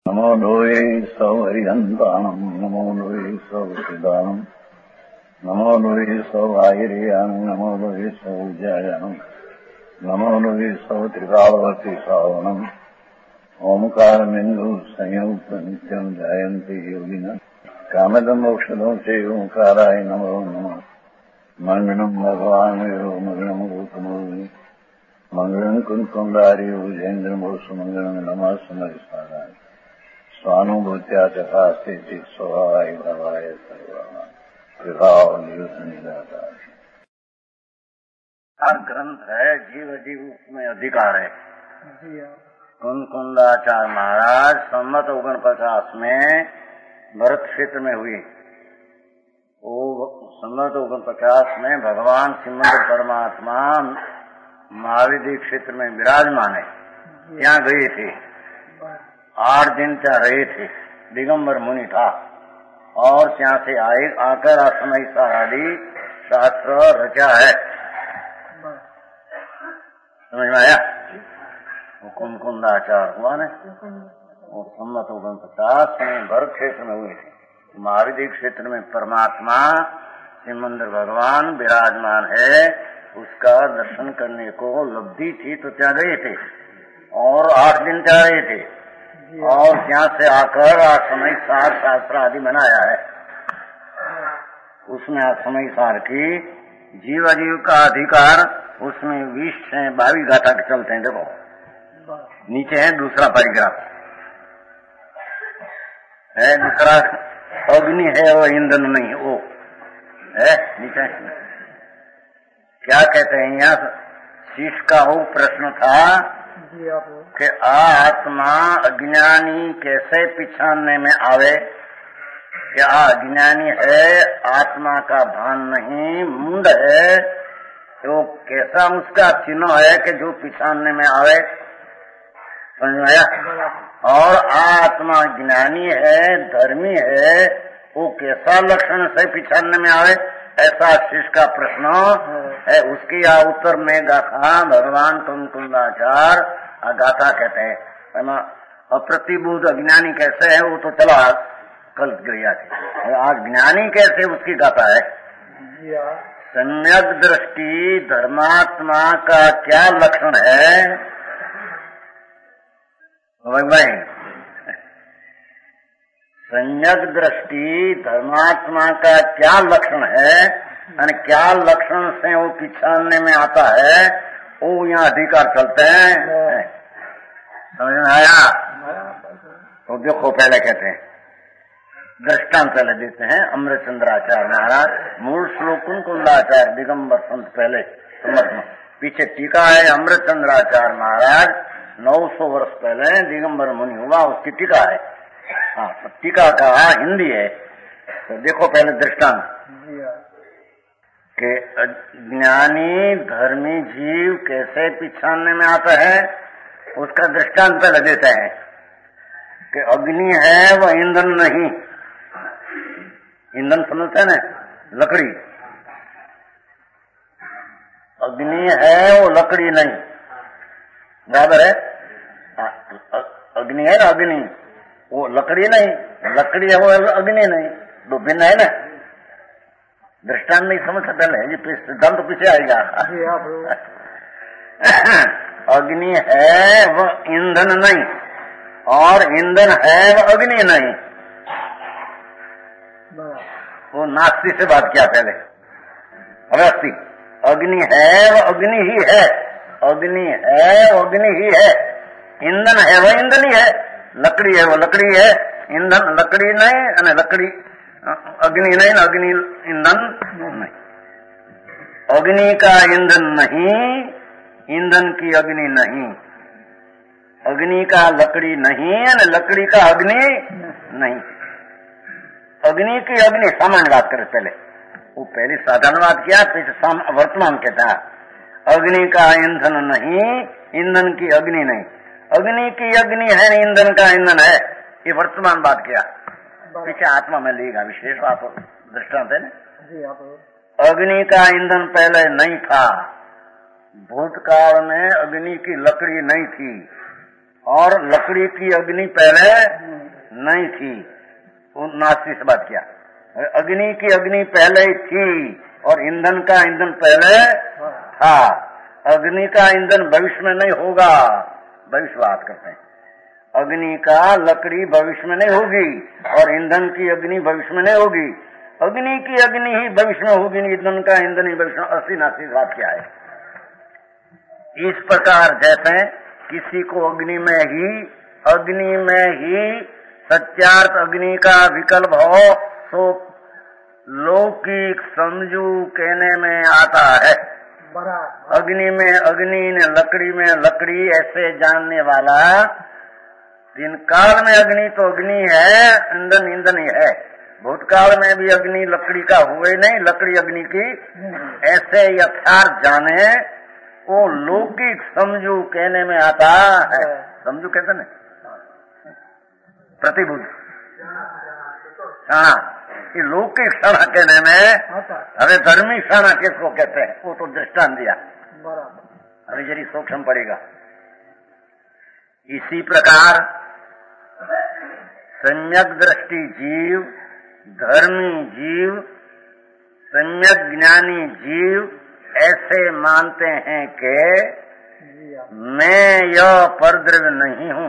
नमो लोये सौहरिहन्ताणम् नमो लोये सौहृदानम् नमो लोये सौभागिर्यानम् नमो लोये सौजायानम् नमो लोये सौत्रिकावती सावनम् ओंकारमिन्दु संयुक्त नित्यम् जायन्ति योगिनः कामदम् मोक्षदम् च ओंकाराय नमो नमः मङ्गलम् भगवान् वीरो मङ्गलम् रूपमोहि मङ्गलम् कुन्कुण्डारि भुजेन्द्रमोसु मङ्गलम् नमः समरिसाराय स्वानुभूत्या चकास्ते स्वभावाय भवाय सर्वभाव ग्रंथ है जीव जीव में अधिकार है। कुंकुंदाचार्य महाराज संवत 49 में भरत क्षेत्र में हुई। वो संवत 49 में भगवान श्रीमद परमात्मा महाविधि क्षेत्र में विराजमान है। यहाँ गए थे, 8 दिन क्या रहे थे। दिगंबर मुनि था और यहाँ से आकर असमय सारादी शास्त्र रचा है। समझ में आया? वो कुंकुंदाचार हुआ ने वो संवत 49 में भरत क्षेत्र में हुए थे। महाविधि क्षेत्र में परमात्मा श्रीमंदिर भगवान विराजमान है, उसका दर्शन करने को लब्धि थी तो क्या गए थे और 8 दिन क्या रहे थे और यहाँ से आकर असमय सार शास्त्र आदि बनाया है। उसमें असमय सार की जीव जीव का अधिकार उसमें 20 से 22 गाथा के चलते हैं। देखो नीचे है दूसरा परिग्रह है, दूसरा अग्नि है वो ईंधन नहीं, वो है नीचे। क्या कहते हैं यहाँ शीश का वो प्रश्न था कि आत्मा अज्ञानी कैसे पहचानने में आवे? क्या अज्ञानी है, आत्मा का भान नहीं, मुंड है, तो कैसा उसका चिन्ह है कि जो पहचानने में आवे? समझ में आया? और आत्मा ज्ञानी है, धर्मी है, वो कैसा लक्षण से पहचानने में आवे? ऐसा शिष्य का प्रश्न है। उसकी उत्तर में गाथा भगवान कुंकुंदाचार्य गाथा कहते हैं। अप्रतिबुद्ध अज्ञानी कैसे है वो तो चला कल गया थी, आज ज्ञानी कैसे उसकी गाथा है। सम्यक दृष्टि धर्मात्मा का क्या लक्षण है भाई? सम्यक दृष्टि धर्मात्मा का क्या लक्षण है और क्या लक्षण से वो पहचानने में आता है, वो यहाँ अधिकार चलते हैं। समझ में आया? तो देखो पहले कहते हैं दृष्टांत पहले देते हैं। अमृतचंद्राचार्य महाराज मूल श्लोक कुंकुंदाचार्य दिगंबर संत पहले समझना। पीछे टीका है अमृतचंद्राचार्य महाराज 900 वर्ष पहले दिगंबर मुनि हुआ, उसकी टीका है। हाँ, टीका का हिंदी है। तो देखो पहले दृष्टांत कि ज्ञानी धर्मी जीव कैसे पहचानने में आता है, उसका दृष्टांत पहले देते हैं कि अग्नि है वह ईंधन नहीं। ईंधन समझते हैं ना, लकड़ी। अग्नि है वो लकड़ी नहीं, बराबर है? अग्नि है ना, अग्नि वो लकड़ी नहीं, लकड़ी है वो अग्नि नहीं, दो भिन्न है ना। दृष्टांत नहीं समझ सकते पहले, ये सिद्धांत तो पीछे आएगा। अग्नि है वह ईंधन नहीं और ईंधन है वह अग्नि नहीं। वो नास्ती से बात किया पहले। अवस्थी अग्नि है वह अग्नि ही है, अग्नि है वो अग्नि ही है, ईंधन है वह ईंधन ही है, लकड़ी है वो लकड़ी है, ईंधन लकड़ी नहीं, लकड़ी अग्नि नहीं, अग्नि ईंधन नहीं। अग्नि का ईंधन नहीं, ईंधन की अग्नि नहीं, अग्नि का लकड़ी नहीं, लकड़ी का अग्नि नहीं। अग्नि की अग्नि सामान्य बात करे पहले, वो पहले साधारण बात किया, फिर वर्तमान कहता है अग्नि का ईंधन नहीं, ईंधन की अग्नि नहीं। अग्नि की अग्नि है, ईंधन का ईंधन है, ये वर्तमान बात किया। पीछे आत्मा में लेगा विशेष बात दृष्टांत है ना। अग्नि का ईंधन पहले नहीं था, भूतकाल में अग्नि की लकड़ी नहीं थी और लकड़ी की अग्नि पहले नहीं थी। नास्ती से बात किया, अग्नि की अग्नि पहले थी और ईंधन का ईंधन पहले था। अग्नि का ईंधन भविष्य में नहीं होगा, भविष्य बात करते हैं। अग्नि का लकड़ी भविष्य में नहीं होगी और ईंधन की अग्नि भविष्य में नहीं होगी। अग्नि की अग्नि ही भविष्य में होगी, ईंधन का ईंधन ही भविष्य में। 80-90 बात क्या है। इस प्रकार जैसे किसी को अग्नि में ही सत्यार्थ अग्नि का विकल्प हो तो लौकिक समझू कहने में आता है। अग्नि में अग्नि ने लकड़ी में लकड़ी ऐसे जानने वाला, दिन काल में अग्नि तो अग्नि है, ईंधन ईंधन ही है। भूतकाल में भी अग्नि लकड़ी का हुए नहीं, लकड़ी अग्नि की, ऐसे यथार्थ जाने वो लौकिक समझू कहने में आता है। समझू कहते न, प्रतिबुद्ध हाँ, ये लौकिक क्षण कहने में। अरे धर्मी क्षण किसको कहते हैं, वो तो दृष्टांत दिया, अभी जरी सूक्ष्म पड़ेगा। इसी प्रकार सम्यक दृष्टि जीव, धर्मी जीव, सम्यक ज्ञानी जीव ऐसे मानते हैं कि मैं यह परद्रव्य नहीं हूँ,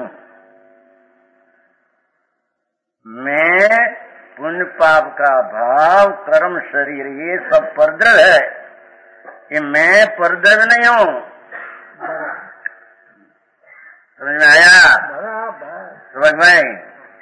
मैं पुण्य पाप का भाव, कर्म, शरीर, ये सब परद्रव्य है, ये मैं परद्रव्य नहीं हूँ। समझ में आया? समझ में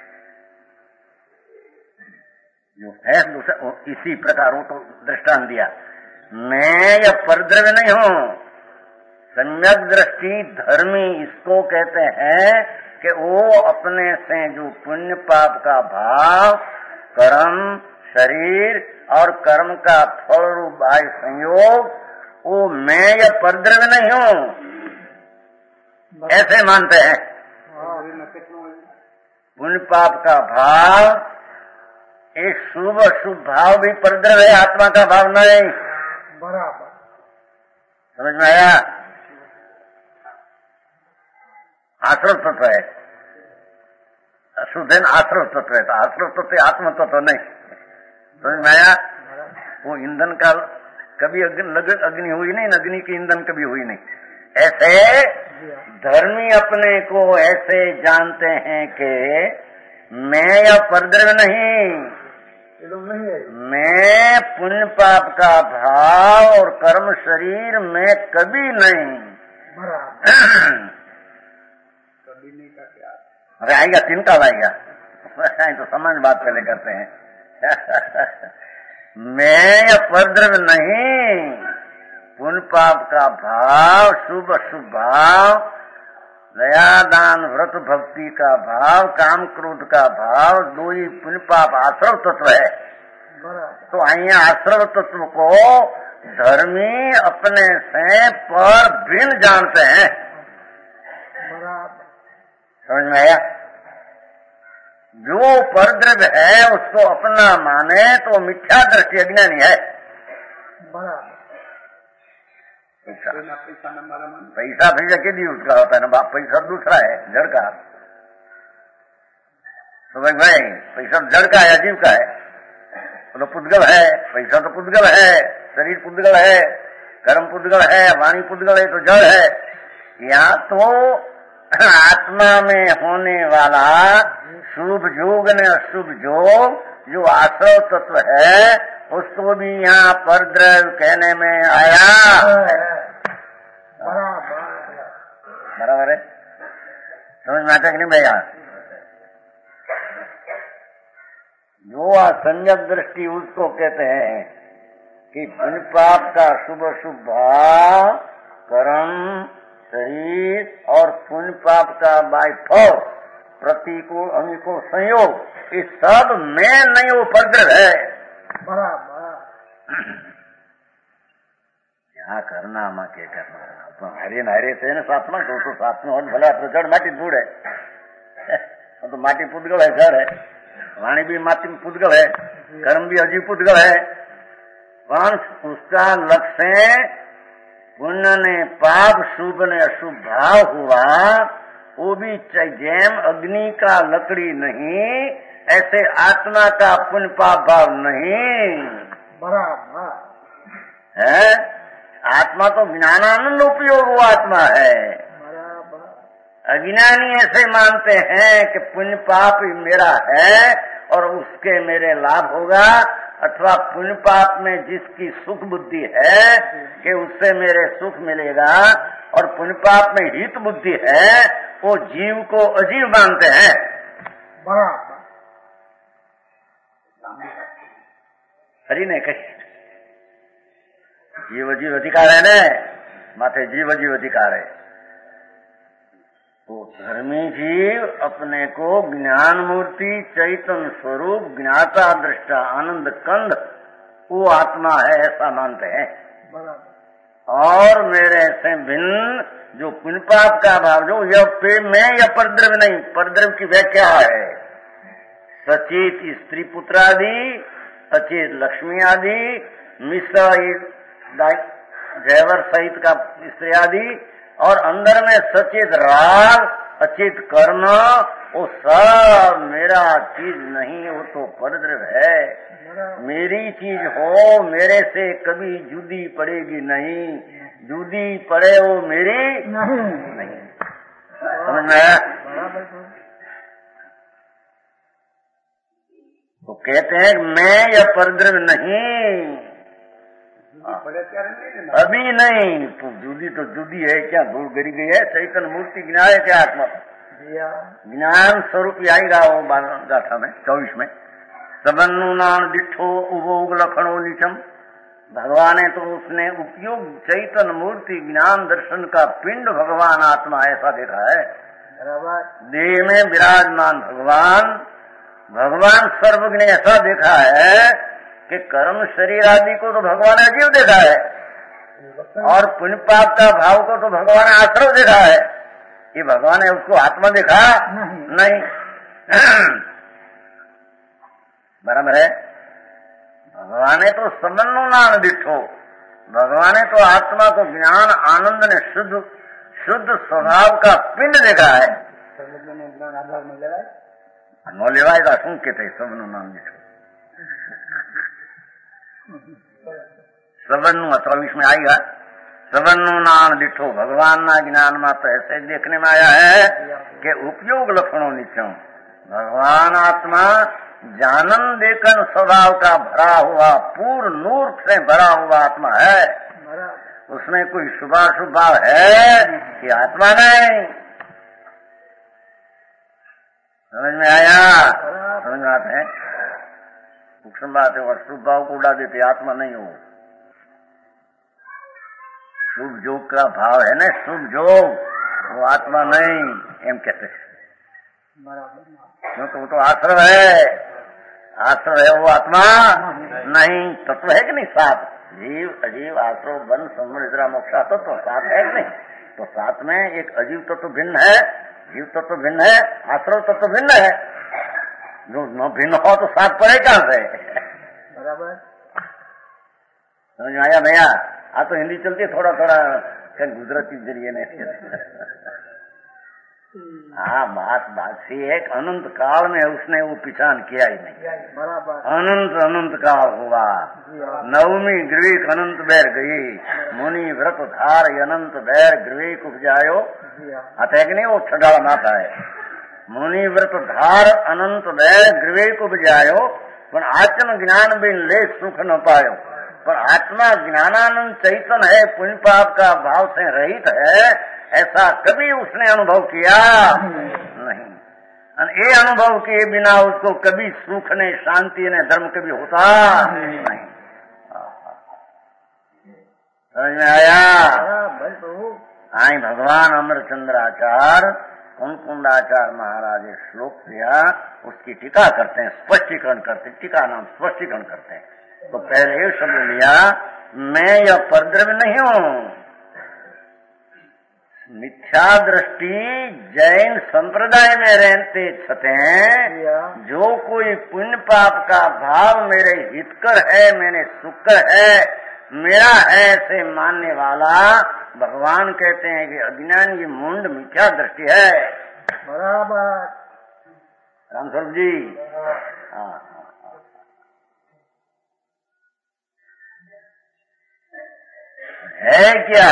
जो है दूसरा, इसी प्रकार वो तो दृष्टांत दिया, मैं यह परद्रव्य नहीं हूँ। सम्यक दृष्टि धर्मी इसको कहते हैं कि वो अपने से जो पुण्य पाप का भाव, कर्म, शरीर और कर्म का फल रूप बाह्य संयोग, वो मैं यह परद्रव्य नहीं हूँ, ऐसे मानते हैं। पुण्य पाप का भाव, एक शुभ अशुभ भाव भी परद्रव्य है, आत्मा का भाव नहीं। बराबर समझ में आया? आश्रव तत्व है, अशुद्ध है, आश्रव तत्व है, तो आश्रव तत्व आत्म तत्व नहीं। समझ में आया? वो ईंधन का कभी अग्नि हुई नहीं, अग्नि की ईंधन कभी हुई नहीं। ऐसे धर्मी अपने को ऐसे जानते हैं कि मैं यह परद्रव्य नहीं, मैं पुण्य पाप का भाव और कर्म शरीर में कभी नहीं। कभी नहीं का क्या? अरे आएगा, चिंता आएगा, तो समझ बात पहले करते हैं। मैं यह परद्रव्य नहीं, पुण्य पाप का भाव, शुभ अशुभ भाव, दया दान व्रत भक्ति का भाव, काम क्रोध का भाव, दो ही पुण्य पाप आश्रव तत्व है। तो અહીંયા आश्रव तत्व को धर्मी अपने से पर भिन्न जानते हैं। समझ में आया? जो परद्रव्य है उसको अपना माने तो मिथ्या दृष्टि अज्ञानी है। पैसा भैया के लिए उसका होता है ना, पैसा दूसरा है, जड़ का। समझ भाई, पैसा जड़ का है, अजीब का है, तो पुद्गल है। पैसा तो पुद्गल है, शरीर पुद्गल है, कर्म पुद्गल है, वाणी पुद्गल है, तो जड़ है। यहाँ तो आत्मा में होने वाला शुभ जोग ने अशुभ जोग जो आश्रव तत्व है उसको भी यहाँ परद्रव्य कहने में आया। बराबर है? समझ में आता कि नहीं भैया? जो असंयत दृष्टि उसको कहते हैं कि पुण्य पाप का शुभ अशुभ भाव, कर्म, शरीर और पुण्य पाप का बाय फल, प्रतिकूल अनुकूल संयोग, ये सब मैं नहीं, वो परद्रव्य है। यहाँ करना माँ के करना हरे नारे से न साथ में तो साथ में और भला तो जड़ माटी धूड़ है, तो माटी पुद्गल है, जड़ है, वाणी भी माटी पुद्गल है, कर्म भी अजीब पुद्गल है। पर उसका लक्ष्य पुण्य ने पाप, शुभ ने अशुभ भाव हुआ, वो भी जैम अग्नि का लकड़ी नहीं, ऐसे आत्मा का पुण्य पाप भाव नहीं। बराबर है आत्मा तो ज्ञानानंद उपयोग वो आत्मा है। अज्ञानी ऐसे मानते हैं कि पुण्य पाप मेरा है और उसके मेरे लाभ होगा, अथवा पुण्य पाप में जिसकी सुख बुद्धि है कि उससे मेरे सुख मिलेगा, और पुण्य पाप में हित बुद्धि है, वो जीव को अजीव मानते हैं। हरि ने कही जीव जीव अधिकार है न, माथे जीव जीव अधिकार है। तो धर्मी जीव अपने को ज्ञान मूर्ति चैतन्य स्वरूप ज्ञाता दृष्टा आनंद कंद वो आत्मा है ऐसा मानते हैं। और मेरे से भिन्न जो पुण्य पाप का भाव, जो यह मैं या परद्रव्य नहीं, परद्रव्य की व्याख्या है सचेत स्त्री पुत्र आदि, अचेत लक्ष्मी आदि, मिश्र जयवर सहित का स्त्री आदि, और अंदर में सचेत राग अचेत कर्म, वो सब मेरा चीज नहीं, वो तो परद्रव्य है। मेरी चीज हो, मेरे से कभी जुदी पड़ेगी नहीं, जुदी पड़े वो मेरी नहीं। समझ में आया? तो कहते हैं मैं या परद्रव्य नहीं, अभी नहीं, तो जुदी तो जुदी है क्या, दूर गिरी गई है। चैतन्य मूर्ति ज्ञान है क्या आत्मा, ज्ञान स्वरूप आएगा वो गाथा में 24 में। सबन्नु नान दिठो उभोग लखणो नीचम, भगवान है तो उसने उपयोग चैतन्य मूर्ति ज्ञान दर्शन का पिंड भगवान आत्मा ऐसा देखा है। देह में विराजमान भगवान, भगवान सर्वज्ञ ऐसा देखा है कि कर्म शरीर आदि को तो भगवान ने अजीव देखा है, और पुण्य पाप का भाव को तो भगवान ने आश्रव देखा है। ये भगवान ने उसको आत्मा देखा नहीं। बराबर है। भगवान ने तो समन्वय नाम दिठो, भगवान ने तो आत्मा को ज्ञान आनंद ने शुद्ध शुद्ध स्वभाव का पिंड देखा है। नो लेवाएगा શું કે સબનું નામ દીઠું, सबनु 24 में आएगा। सबनु नाम दिठो, भगवान ना ज्ञान में तो ऐसे देखने में आया है कि उपयोग लक्षणों नीचों, भगवान आत्मा जानन देखन स्वभाव का भरा हुआ पूर्ण नूर से भरा हुआ आत्मा है। उसमें कोई शुभाशुभ भाव है कि आत्मा नहीं। समझ में आया? समझ में आते हैं? सूक्ष्म बात है। और शुभ भाव को उड़ा देते, आत्मा नहीं हो। शुभ जोग का भाव है ना, शुभ जोग, वो आत्मा नहीं एम कहते हैं। तो वो तो आश्रव है, आश्रव है, वो आत्मा नहीं। तत्व है कि नहीं? सात जीव अजीव आश्रव बन संवर निद्रा मोक्षा तत्व सात है कि नहीं? तो सात में एक अजीव तत्व भिन्न है, जीव तत्व भिन्न है, आश्रव तत्व भिन्न है। जो न भिन्न हो तो सात पड़े कहां से? बराबर समझ में आया भैया? आ तो हिंदी चलती है थोड़ा थोड़ा गुजराती जरिए ने। हाँ, बात सी है। अनंत काल में उसने वो पहचान किया ही नहीं। अनंत अनंत काल हुआ, नवमी ग्रीक अनंत बैर गई, मुनि व्रत धार अनंत बैर ग्रीक उपजायो। आता है कि नहीं? वो छठाड़ा नाता है। मुनि व्रत धार अनंत बैर ग्रीक उपजायो, पर आत्म ज्ञान बिन ले सुख न पायो। पर आत्मा ज्ञानानंद चैतन है, पुण्य पाप का भाव से रहित है, ऐसा कभी उसने अनुभव किया नहीं। ये अनुभव किए बिना उसको कभी सुख ने, शांति ने, धर्म कभी होता नहीं। समझ में आया? आई भगवान अमरचंद्राचार्य कुंकुंडाचार्य महाराज श्लोक दिया, उसकी टीका करते हैं, स्पष्टीकरण करते हैं। टीका नाम स्पष्टीकरण करते हैं। तो पहले ये शब्द लिया, मैं यह परद्रव्य नहीं हूं। मिथ्या दृष्टि जैन संप्रदाय में रहते छते, जो कोई पुण्य पाप का भाव मेरे हितकर है, मैंने सुखकर है, मेरा है ऐसे मानने वाला, भगवान कहते हैं कि अज्ञान की मुंड मिथ्या दृष्टि है। बराबर। राम स्वरूप जी। हाँ, है क्या?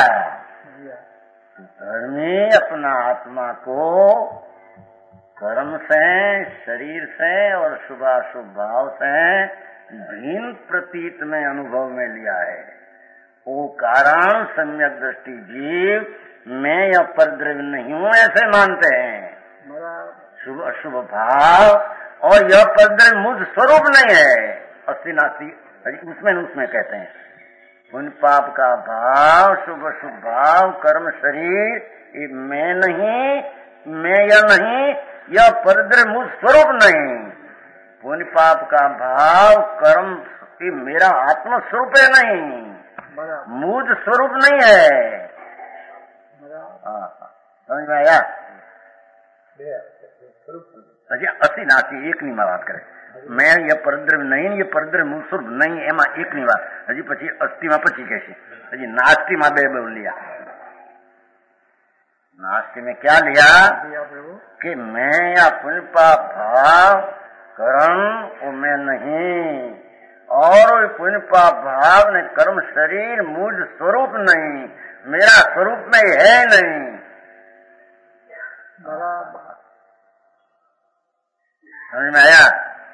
धर्मी अपना आत्मा को कर्म से, शरीर से और शुभाशुभ भाव से भिन्न प्रतीत में अनुभव में लिया है। वो कारण सम्यक दृष्टि जीव मैं या परद्रव्य नहीं हूँ ऐसे मानते हैं। शुभ अशुभ भाव और यह परद्रव्य मुझ स्वरूप नहीं है। अस्ति नास्ति उसमें कहते हैं पुण्य पाप का भाव, शुभ अशुभ भाव, कर्म शरीर, ये मैं नहीं, मैं या नहीं, यह परद्रव्य मुझ स्वरूप नहीं। पुण्य पाप का भाव, कर्म ये मेरा आत्म स्वरूप है नहीं, मुझ स्वरूप नहीं है। समझ में आया? अस्सी नासी एक नहीं बात करे। मैं ये परद्रव्य नहीं, ये परद्रव्य मुझ स्वरूप नहीं, एमा एक नहीं बात। हजी पछी अस्थि में पछी कैसी हजी नास्ति में बे बोल लिया। नास्ति में क्या लिया कि मैं या पुण्य पाप भाव कर्म वो मैं नहीं, और पुण्य पाप भाव ने कर्म शरीर मुझ स्वरूप नहीं, मेरा स्वरूप में है नहीं। समझ में आया?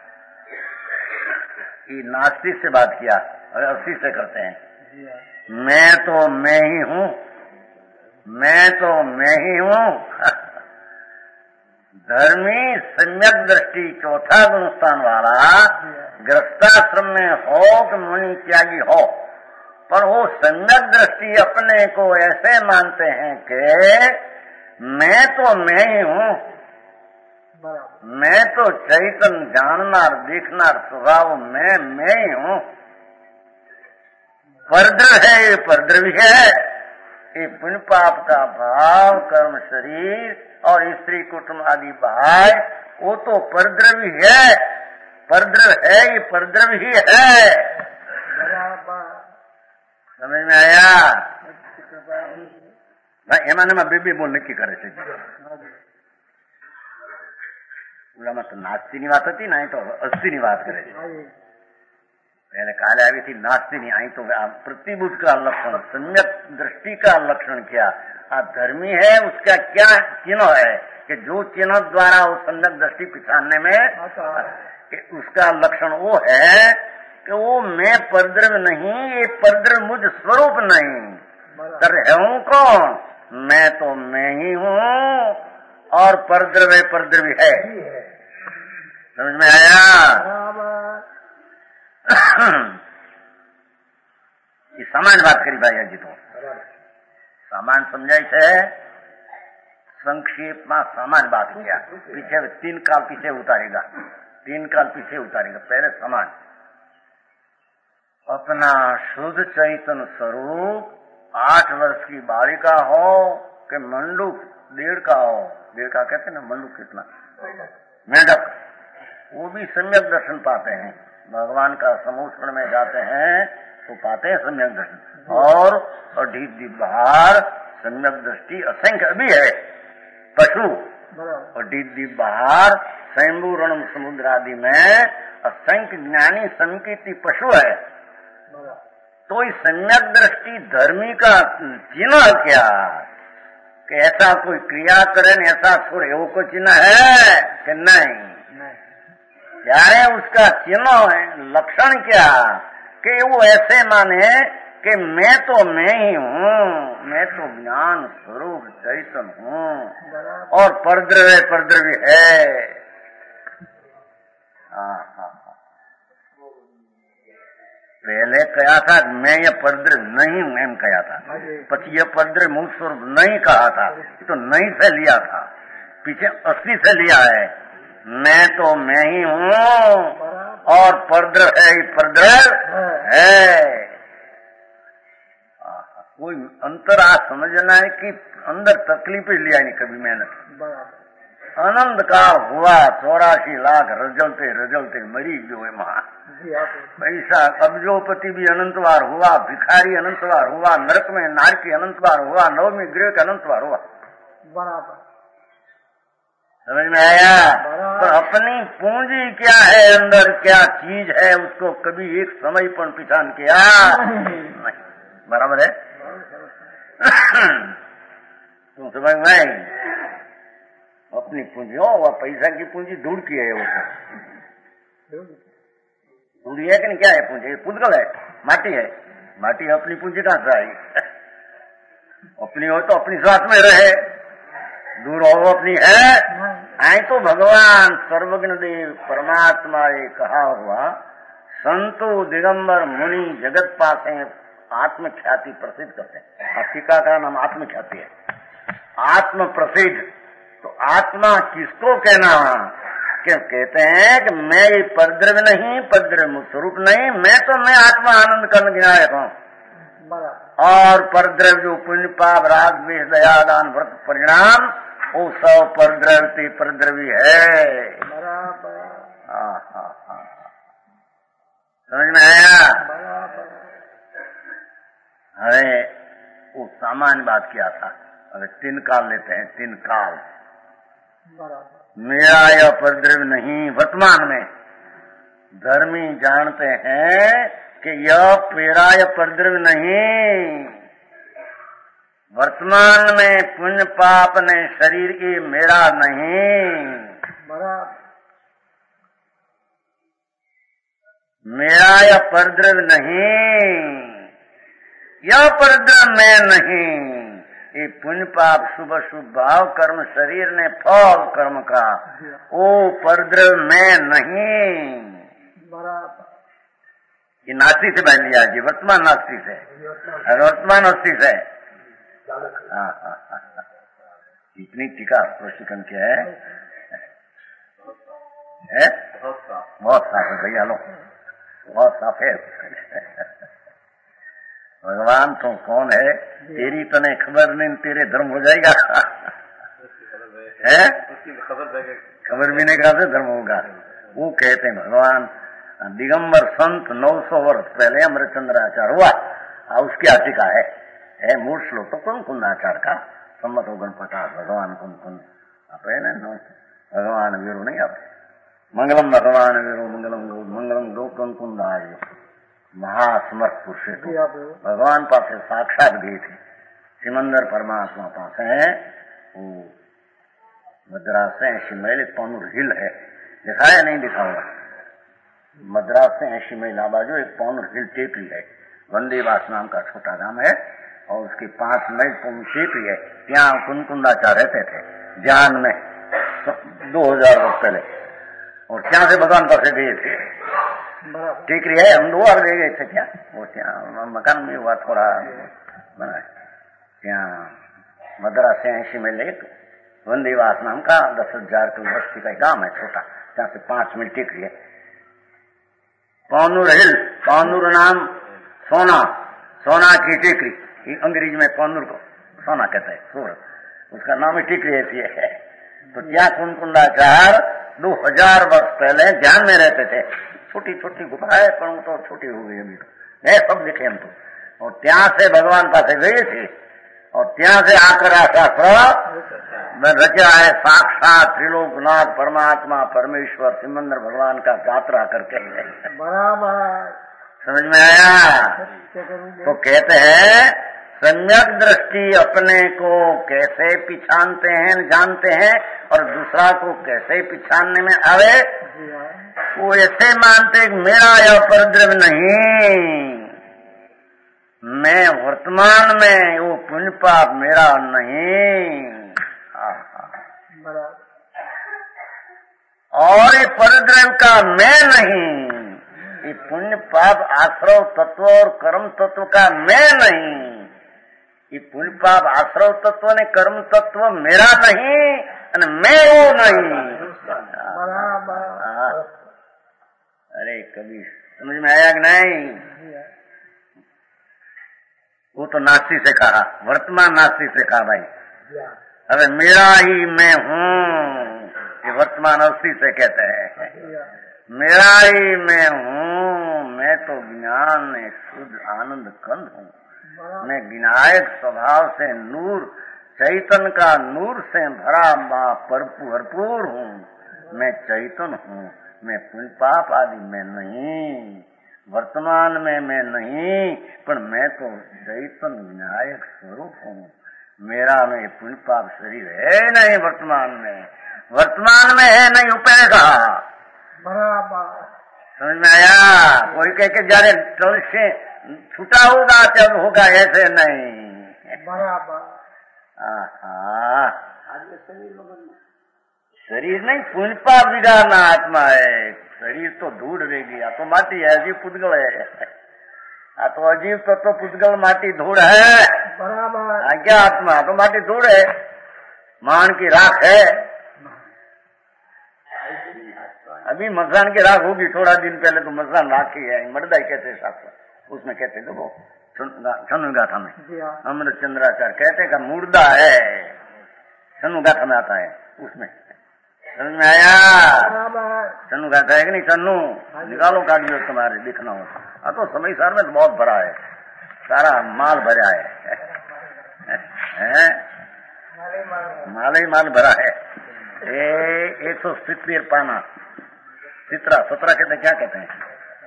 ये नास्तिक से बात किया और अस्सी से करते हैं मैं तो मैं ही हूँ, मैं तो मैं ही हूँ। धर्मी सम्यक दृष्टि चौथा गुण स्थान वाला गृहस्थाश्रम में हो कि मुनि त्यागी हो, पर वो सम्यक दृष्टि अपने को ऐसे मानते हैं कि मैं तो मैं ही हूँ, मैं तो चैतन्य जाननार देखनार स्वभाव मैं ही हूँ। परद्रव्य है, ये परद्रव्य है, ये पुण्य पाप का भाव, कर्म शरीर और स्त्री कुटुंब आदि भाई वो तो परद्रव्य है, परद्रव्य है, ये परद्रव्य ही है। समझ में आया? एमाने में बेबी बोल नक्की करे છે। માં તો નાસ્તીની વાત હતી ને, અહીં તો અસ્થિની વાત કરે છે। मैंने काले आई थी नास्ती नहीं, आई तो प्रतिबुद्ध का लक्षण, सम्यक दृष्टि का लक्षण क्या? आप धर्मी है उसका क्या चिन्ह है कि जो चिन्ह द्वारा वो सम्यक दृष्टि पहचानने में उसका लक्षण वो है कि वो मैं परद्रव्य नहीं, ये परद्रव्य मुझ स्वरूप नहीं। तर हूँ कौन? मैं तो मैं ही हूँ और परद्रव्य परद्रव्य है। समझ में आया? ये सामान्य बात करी भाई जी, तो सामान्य समझाई है, संक्षेप में सामान्य बात किया। पीछे 3 काल पीछे उतारेगा, 3 काल पीछे उतारेगा। पहले समान अपना शुद्ध चैतन्य स्वरूप 8 वर्ष की बालिका हो कि मंडूक 1.5 का हो, 1.5 का कहते ना, मंडूक कितना मेढक, वो भी सम्यक दर्शन पाते हैं। भगवान का समूह में जाते हैं तो पाते हैं सम्यक दर्शन। और ढीप बाहर सम्यक दृष्टि असंख्य अभी है पशु, और ढीप बाहर स्वयंभू रण समुद्र आदि में असंख्य ज्ञानी संकीर्ति पशु है। तो इस सम्यक दृष्टि धर्मी का चिन्ह क्या कि ऐसा कोई क्रिया करे न ऐसा छोड़े, वो कोई चिन्ह है कि नहीं? यारे उसका चिन्ह है, लक्षण क्या कि वो ऐसे माने कि मैं तो मैं ही हूँ, मैं तो ज्ञान स्वरूप चैतन्य हूँ और परद्रव्य परद्रव्य है। पहले कहा था मैं ये परद्रव्य नहीं हूँ, एम कहा था, पछी ये परद्रव्य मूल स्वरूप नहीं कहा था, तो नहीं से लिया था, पीछे असली से लिया है। मैं तो मैं ही हूँ और परद्रव्य है, परद्रव्य है। कोई अंतर आज समझना है कि अंदर तकलीफ लिया नहीं कभी मैंने। आनंद का हुआ 84 लाख रजलते रजलते मरी गयो है मां पैसा। अब्जोपति भी अनंतवार हुआ, भिखारी अनंतवार हुआ, नरक में नारकी अनंतवार हुआ, नवमी गृह का अनंतवार हुआ। बराबर समझ में आया? तो अपनी पूंजी क्या है, अंदर क्या चीज है, उसको कभी एक समय पर पहचान किया नहीं। बराबर है? तुम समझ में आई? अपनी पूंजी हो, वह पैसा की पूंजी दूर की है, वो पूंजी है कि नहीं? क्या है पूंजी? पुद्गल है, माटी है। माटी अपनी पूंजी कहां से आई? अपनी हो तो अपनी साथ में रहे, दूर हो अपनी है। आई तो भगवान सर्वज्ञ देव परमात्मा ये कहा हुआ, संतो दिगंबर मुनि जगत पासे आत्म ख्याति प्रसिद्ध करते हैं। टीका का नाम आत्म ख्याति है, आत्म प्रसिद्ध। तो आत्मा किसको कहना? क्यों कहते हैं कि मैं ये परद्रव्य नहीं, परद्रव्य स्वरूप नहीं, मैं आत्मा आनंद कर्ण विनायक हूँ। और परद्रव्य जो पुण्य पाप राग द्वेष दया दान व्रत परिणाम, वो सब परद्रव्य परद्रव्य है। समझ में आया? अरे वो सामान्य बात किया था। अरे 3 काल लेते हैं, 3 काल। मेरा यह परद्रव्य नहीं, वर्तमान में धर्मी जानते हैं कि यह मेरा यह परद्रव्य नहीं। वर्तमान में पुण्य पाप ने शरीर की मेरा नहीं, मेरा यह परद्रव्य नहीं, यह परद्रव्य मैं नहीं। ये पुण्य पाप शुभ शुभ भाव कर्म शरीर ने फल कर्म का, वो परद्रव्य मैं नहीं। ये नास्तिक से बन लिया जी, वर्तमान नास्तिक है, वर्तमान नास्तिक है। इतनी टीका प्रशिक्षण क्या है? बहुत साफ है भैया, लो बहुत साफ है। भगवान तो कौन है? तेरी तो नहीं खबर नहीं, तेरे धर्म हो जाएगा है? खबर भी नहीं कहा से धर्म होगा। वो कहते हैं भगवान दिगंबर संत 900 वर्ष पहले अमृतचंद्राचार्य हुआ, उसकी आटिका है मूल श्लोक तो कौन कुंदाचार का सम्मत होगन 50 भगवान कुन आप है ना, भगवान वीरो नहीं आप मंगलम भगवान वीरो मंगलम गो कुंदाज महासमर्थ पुरुष भगवान पास साक्षात गए थे। सिमंदर परमात्मा पास है, वो मद्रास से 80 मील पौनूर हिल है, दिखाया नहीं दिखाऊंगा। मद्रास से 80 मील बाजू एक पौनूर हिल टेपी है, वंदेवास नाम का छोटा गांव है, और उसकी 5 मील टेपी है। यहाँ कुंदाचार्य रहते थे जान में 2000 वर्ष पहले, और क्या से भगवान पास गए थे। टेकरी है, हम 2 बार गए थे। क्या वो क्या मकान में हुआ थोड़ा बना, यहाँ मद्रास से 80 मील एक वंदेवास नाम का 10,000 की बस्ती का गांव है छोटा, जहाँ से 5 मील टेकरी है। पौनूर हिल, पौनूर नाम सोना की टेकरी, अंग्रेजी में पौनूर को सोना कहते हैं, सूरत, उसका नाम ही टेकरी ऐसी है। तो क्या कुंदाचार 2000 वर्ष पहले ध्यान में रहते थे। छोटी छोटी गुफा है, पर वो तो छोटी हो गई अभी तो, सब देखे हम तो। और ત્યાં से भगवान पास गए थे, और ત્યાં से आकर शास्त्र रचा है साक्षात त्रिलोकनाथ परमात्मा परमेश्वर सिमंदर भगवान का यात्रा करके। बराबर समझ में आया? तो कहते हैं सम्यक दृष्टि अपने को कैसे पिछानते हैं, जानते हैं, और दूसरा को कैसे पिछानने में आवे। वो ऐसे मानते मेरा यह परद्रव्य नहीं, मैं वर्तमान में, वो पुण्य पाप मेरा नहीं। और ये परद्रव्य का मैं नहीं, ये पुण्य पाप आश्रव तत्व और कर्म तत्व का मैं नहीं। ये पुण्य पाप आश्रव तत्व ने कर्म तत्व मेरा नहीं, और मैं वो नहीं। अरे कभी समझ में आया कि नहीं? वो तो नास्ती से कहा, वर्तमान नास्ती से कहा भाई। अरे मेरा ही मैं हूँ, ये वर्तमान अस्थि से कहते हैं। मेरा ही मैं हूँ, मैं तो ज्ञान में शुद्ध आनंद कंद हूँ, मैं विनायक स्वभाव से नूर चैतन का नूर से भरा माँ भरपूर हूँ। मैं चैतन हूँ, मैं पुण्य पाप आदि में नहीं, वर्तमान में मैं नहीं, पर मैं तो चैतन विनायक स्वरूप हूँ। मेरा में पुण्य पाप शरीर है नहीं, वर्तमान में है नहीं उपएगा। बराबर समझ में आया? कोई कह के जारे टोल से छूटा होगा जब होगा, ऐसे नहीं। बराबर शरीर नहीं, पुण्य पाप बिगाड़ना आत्मा है। शरीर तो धूड़ रहेगी, आ तो माटी है, अजीब पुद्गल है। आ तो अजीब तो पुद्गल माटी धूड़ है। बराबर क्या आत्मा तो माटी धूड़ है, मान की राख है। अभी मसान की राख होगी, थोड़ा दिन पहले तो मसान राख ही है, मर्दाई कहते शास्त्र, उसमें कहते देखो छनु गाथा में अमृत चंद्राचार्य कहते का मुर्दा है, छनु गाथा में आता है, उसमें समझ में आया? छनु गाथा है कि नहीं? छनु निकालो कागज तुम्हारे दिखना हो। हाँ तो समय सार में तो बहुत भरा है, सारा माल भरा है, माल ही माल भरा है। 170 पाना 17 कहते क्या कहते हैं?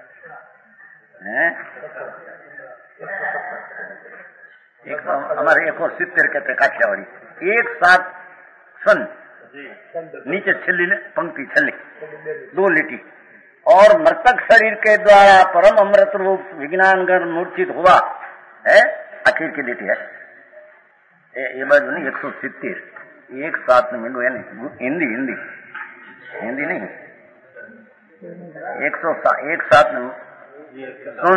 हमारे 170 कहते काठियावाड़ी। 1-7 सन नीचे छल्ली पंक्ति छल्ली 2 लिटी। और मृतक शरीर के द्वारा परम अमृत रूप विज्ञान गण मूर्छित हुआ है, आखिर की लिटी है ये बाजू नहीं। 170 1-7 में मिलो, यानी हिंदी नहीं, 107 में सुन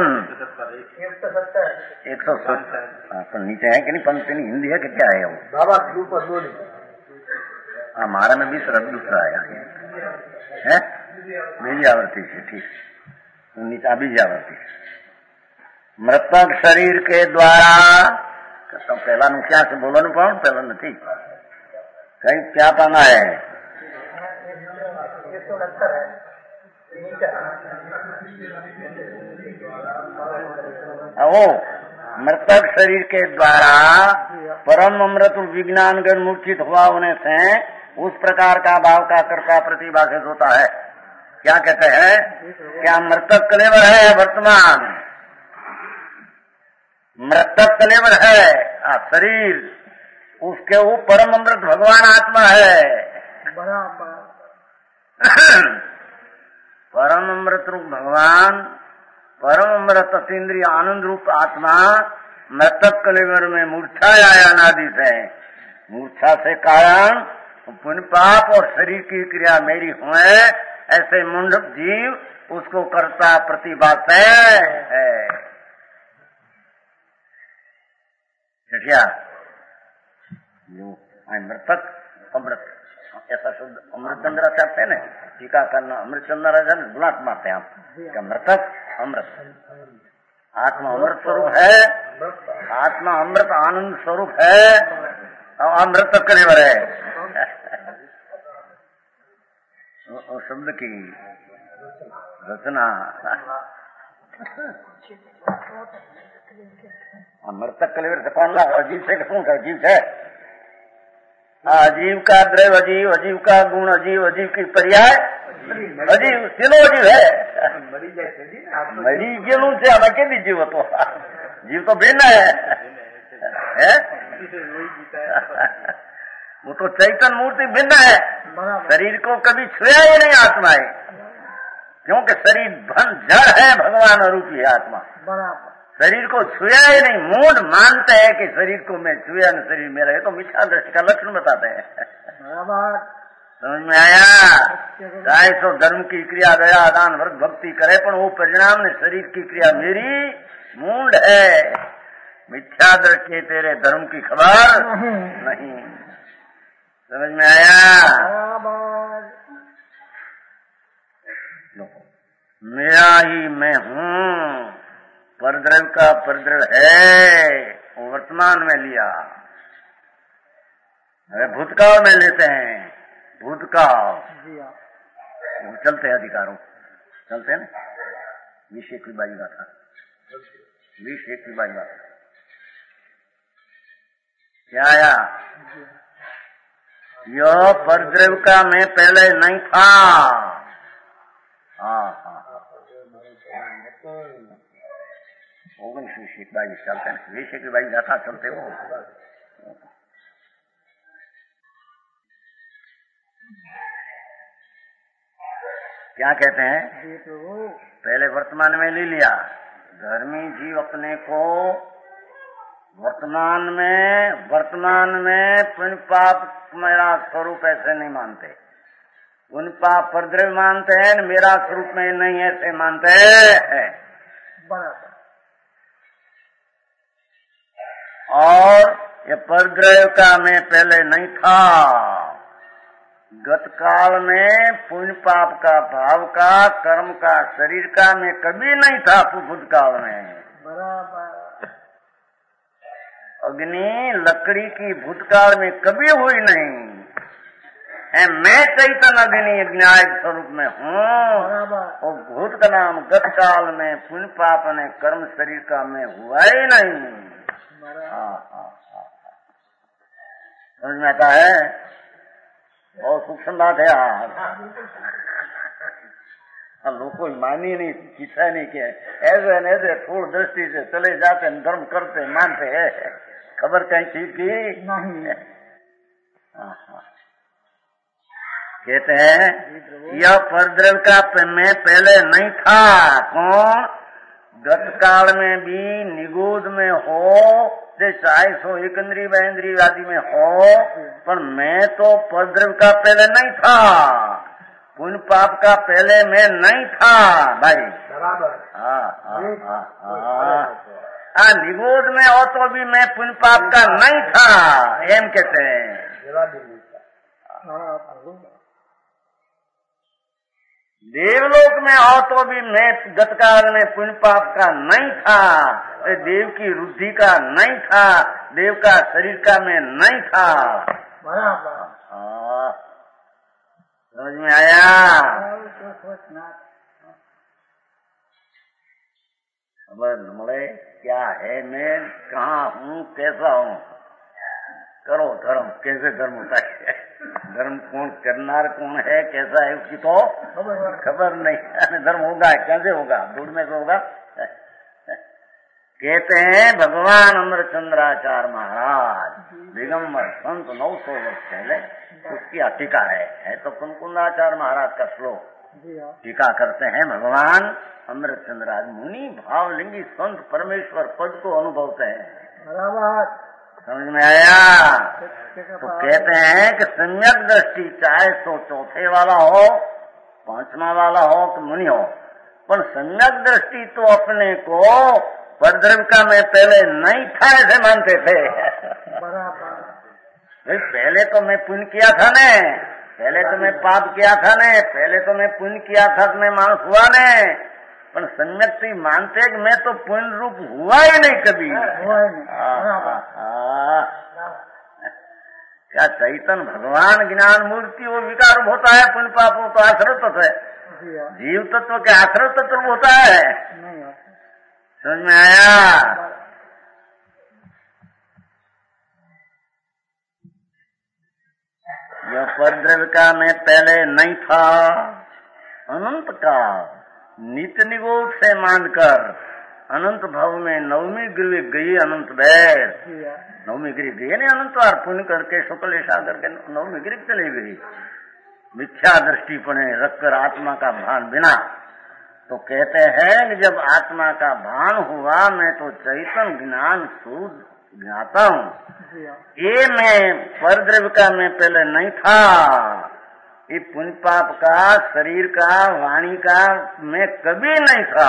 170 तो नीचे है कि नहीं पंक्ति? नहीं हिंदी है कि क्या है वो? बाबा ऊपर बोली हमारा में भी शब्द दूसरा है बीजी आवृत्ति से, ठीक नीचा बीजी आवृत्ति। मृतक शरीर के द्वारा तो पहला नु क्या से बोलो पाऊ, पहला नहीं कहीं क्या पाना है? वो मृतक शरीर के द्वारा परम अमृत विज्ञान गण मूर्छित हुआ होने से उस प्रकार का भाव का कर्ता प्रतिभाषित होता है। क्या कहते हैं? क्या मृतक कलेवर है वर्तमान, मृतक कलेवर है शरीर, उसके वो परम अमृत भगवान आत्मा है। परम अमृत रूप भगवान, परम अमृत अतीन्द्रिय आनंद रूप आत्मा मृतक कलेवर में मूर्छा आया अनादि से। मूर्छा से कारण पुण्य पाप और शरीर की क्रिया मेरी हुए, ऐसे मुंडक जीव उसको कर्ता प्रतिभास है। मृतक अमृत ऐसा शब्द अमृत चंद्रा से आते ना, टीका करना अमृत चंद्रा बुलाट मारते हैं आप क्या? मृतक अमृत, आत्मा अमृत स्वरूप है, आत्मा अमृत आनंद स्वरूप है, और अमृत कलेवर है। शब्द की रचना मृतक कलेवर से कौन ला? अजीब से क्यों? अजीब से अजीब का द्रव अजीब, अजीब का गुण अजीब, अजीब की पर्याय अजीब, तीनों अजीब है। मरी गेलू से हमें क्या जीव तो जीव तो भिन्न है? वो तो चैतन मूर्ति भिन्न है, शरीर को कभी छुआ ही नहीं आत्मा है, क्योंकि शरीर धन जड़ है, भगवान रूपी है आत्मा। शरीर को छुआ ही नहीं, मूड मानते हैं कि शरीर को मैं छुआ न शरीर मेरा, है तो मिथ्या दृष्टि का लक्षण बताते हैं। समझ में आया? चाहे सो धर्म की क्रिया दया दान व्रत भक्ति करे, पर वो परिणाम ने शरीर की क्रिया मेरी मूड है, मिथ्या दृष्टि तेरे धर्म की खबर नहीं। समझ में आया? मेरा ही मैं हूँ, परद्रव का परद्रव है, वो वर्तमान में लिया। अरे भूतकाल में लेते हैं, भूतकाल वो चलते हैं, अधिकारों चलते हैं ना। 20 की बाई बात, 20 की बाई बात। क्या आया? यह परद्रव्य का मैं पहले नहीं था। हाँ हाँ, ओगणशीश बाई चलते हैं, विषय की बाई गाथा चलते हो। क्या कहते हैं? पहले वर्तमान में ले लिया। धर्मी जीव अपने को वर्तमान में पुण्य पाप मेरा स्वरूप ऐसे नहीं मानते। पुण्य पाप परद्रव्य मानते हैं, मेरा स्वरूप में नहीं ऐसे मानते हैं। और ये परद्रव्य का मैं पहले नहीं था। गत काल में पुण्य पाप का, भाव का, कर्म का, शरीर का मैं कभी नहीं था। भूतकाल में बराबर अग्नि लकड़ी की भूतकाल में कभी हुई नहीं है। मैं चैतन्य अग्नि ज्ञायक स्वरूप में हूँ। और भूत का नाम गत काल में पुण्य पाप ने कर्म शरीर का मैं हुआ ही नहीं। समझ में आता है? बहुत सूक्ष्म बात है यार। लोग कोई मानी नहीं, पीछा नहीं के ऐसे न ऐसे थोड़ दृष्टि से चले जाते, धर्म करते, मानते है। खबर कहीं चीज की नहीं। कहते हैं यह परद्रव्य का मैं पहले नहीं था। कौन? गत काल में भी निगूढ़ में हो, चाहे सो एक इंद्रिय व इंद्रिय आदि में हो, पर मैं तो परद्रव्य का पहले नहीं था। पुण्य पाप का पहले मैं नहीं था भाई। बराबर। निगूढ़ में हो तो भी मैं पुण्य पाप का नहीं था, एम कहते हैं। देवलोक में हो तो भी मैं गतकाल में पुण्य पाप का नहीं था। देव की रुद्धि का नहीं था, देव का शरीर का मैं नहीं था। समझ में आया? खबर मिले क्या है, मैं कहाँ हूँ, कैसा हूँ। करो धर्म, कैसे धर्म होता है, धर्म कौन करनार कौन है, कैसा है, उसकी तो खबर नहीं। धर्म होगा कैसे होगा, दूर में से होगा। कहते हैं भगवान अमरचंद्राचार्य महाराज दिगंबर संत 900 वर्ष पहले, उसकी टीका है तो कुंकुंदाचार्य महाराज का श्लोक टीका करते हैं। भगवान अमरचंद्राचार्य मुनि भावलिंगी संत परमेश्वर पद को अनुभवते हैं। समझ में आया? तो कहते हैं कि सम्यक दृष्टि चाहे तो चौथे वाला हो, पांचवा वाला हो कि मुनि हो, पर सम्यक दृष्टि तो अपने को परद्रव्य का मैं पहले नहीं था ऐसे मानते थे। भाई पहले तो मैं पुण्य किया था ने, पहले तो मैं पाप किया था ने, पहले तो मैं पुण्य किया था तो मैं मानस हुआ ने, पर सम्यक तो मानते कि मैं तो पुण्य रूप हुआ ही नहीं कभी। क्या चैतन्य भगवान ज्ञान मूर्ति वो विकार रूप होता है, पुण्य पाप तो आश्रित तत्व है। जीव तत्व के आश्रित तत्व होता है। समझ में आया? यह परद्रव्य का मैं पहले नहीं था। अनंत का नित्य निगोध से मानकर अनंत भाव में नवमी गृह गई अनंत बैर, नवमी गृह गई नहीं अनंत बार पुण्य करके शुक्ल ऐसा करके नवमी गृह चली गई। मिथ्या दृष्टि पड़े रखकर आत्मा का भान बिना। तो कहते हैं कि जब आत्मा का भान हुआ मैं तो चैतन्य ज्ञान शुद्ध ज्ञाता हूँ। ये मैं परद्रव्य का मैं पहले नहीं था। ये पुण्य पाप का, शरीर का, वाणी का मैं कभी नहीं था।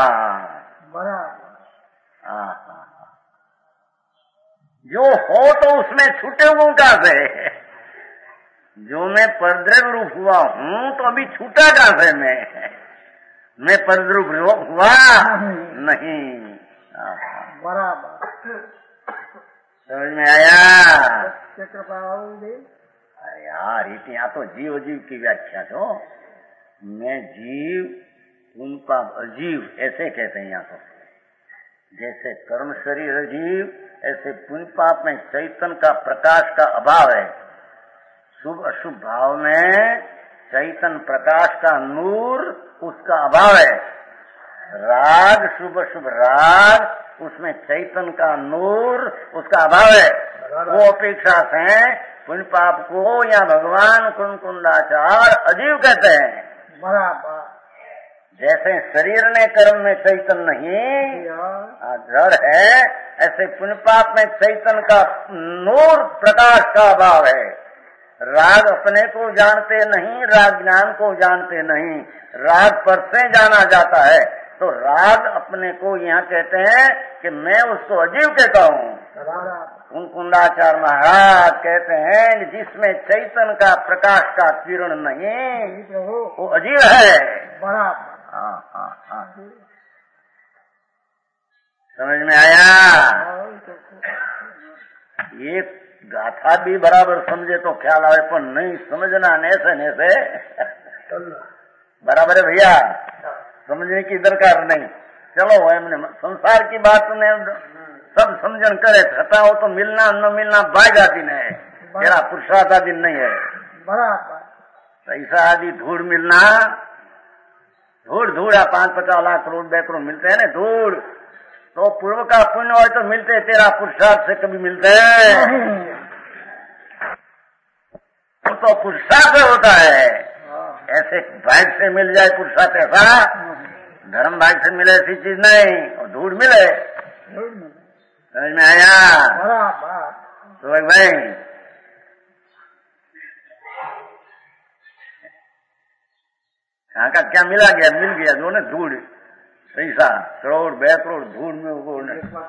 जो हो तो उसमें छूटे हुए कहां से? जो मैं परद्रव्य रूप हुआ हूँ तो अभी छूटा कहां से? मैं परद्रव्य रूप हुआ नहीं। बराबर। समझ में आया? यार इतना तो जीव जीव की व्याख्या तो मैं जीव उनका अजीव ऐसे कहते हैं यहाँ तो। जैसे कर्म शरीर अजीव, ऐसे पुण्य पाप में चैतन्य का प्रकाश का अभाव है। शुभ अशुभ भाव में चैतन्य प्रकाश का नूर उसका अभाव है। राग शुभ अशुभ राग उसमें चैतन्य का नूर उसका अभाव है। वो अपेक्षा से पुण्य पाप को या भगवान कुंकुंडाचार अजीव कहते हैं। बराबर। जैसे शरीर ने कर्म में चैतन्य नहीं जड़ है, ऐसे पुण्य पाप में चैतन्य का नूर प्रकाश का अभाव है। राग अपने को जानते नहीं, राग ज्ञान को जानते नहीं, राग पर से जाना जाता है। तो राग अपने को यहाँ कहते हैं कि मैं उसको अजीव कहता हूँ। कुंकुंडाचार्य महाराज कहते हैं कि जिसमें चैतन्य का प्रकाश का किरण नहीं वो अजीव है। बराबर। हाँ। समझ में आया? ये गाथा भी बराबर समझे तो ख्याल आवे, पर नहीं समझना नैसे बराबर है भैया, समझने की दरकार नहीं। चलो हमने संसार की बात ने सब समझन करे, छता हो तो मिलना न मिलना बायगा दिन है, तेरा पुरुषार्थ दिन नहीं है। बराबर। पैसा आदि धूड़ मिलना, धूड़ 5-50 लाख करोड़ 2 करोड़ मिलते हैं ना, धूड़ तो पूर्व का पुण्य हो तो मिलते, तेरा पुरुषार्थ से कभी मिलते हैं? तो पुरुषार्थ होता है। ऐसे भाग से मिल जाए पुरुषार्थ, ऐसा धर्म भाग से मिले ऐसी चीज नहीं, और धूड़ मिले। समझ में आया? तो भाई यहाँ का क्या मिला गया? मिल गया जो ने धूड़, पैसा करोड़ 2 करोड़ धूड़ में वो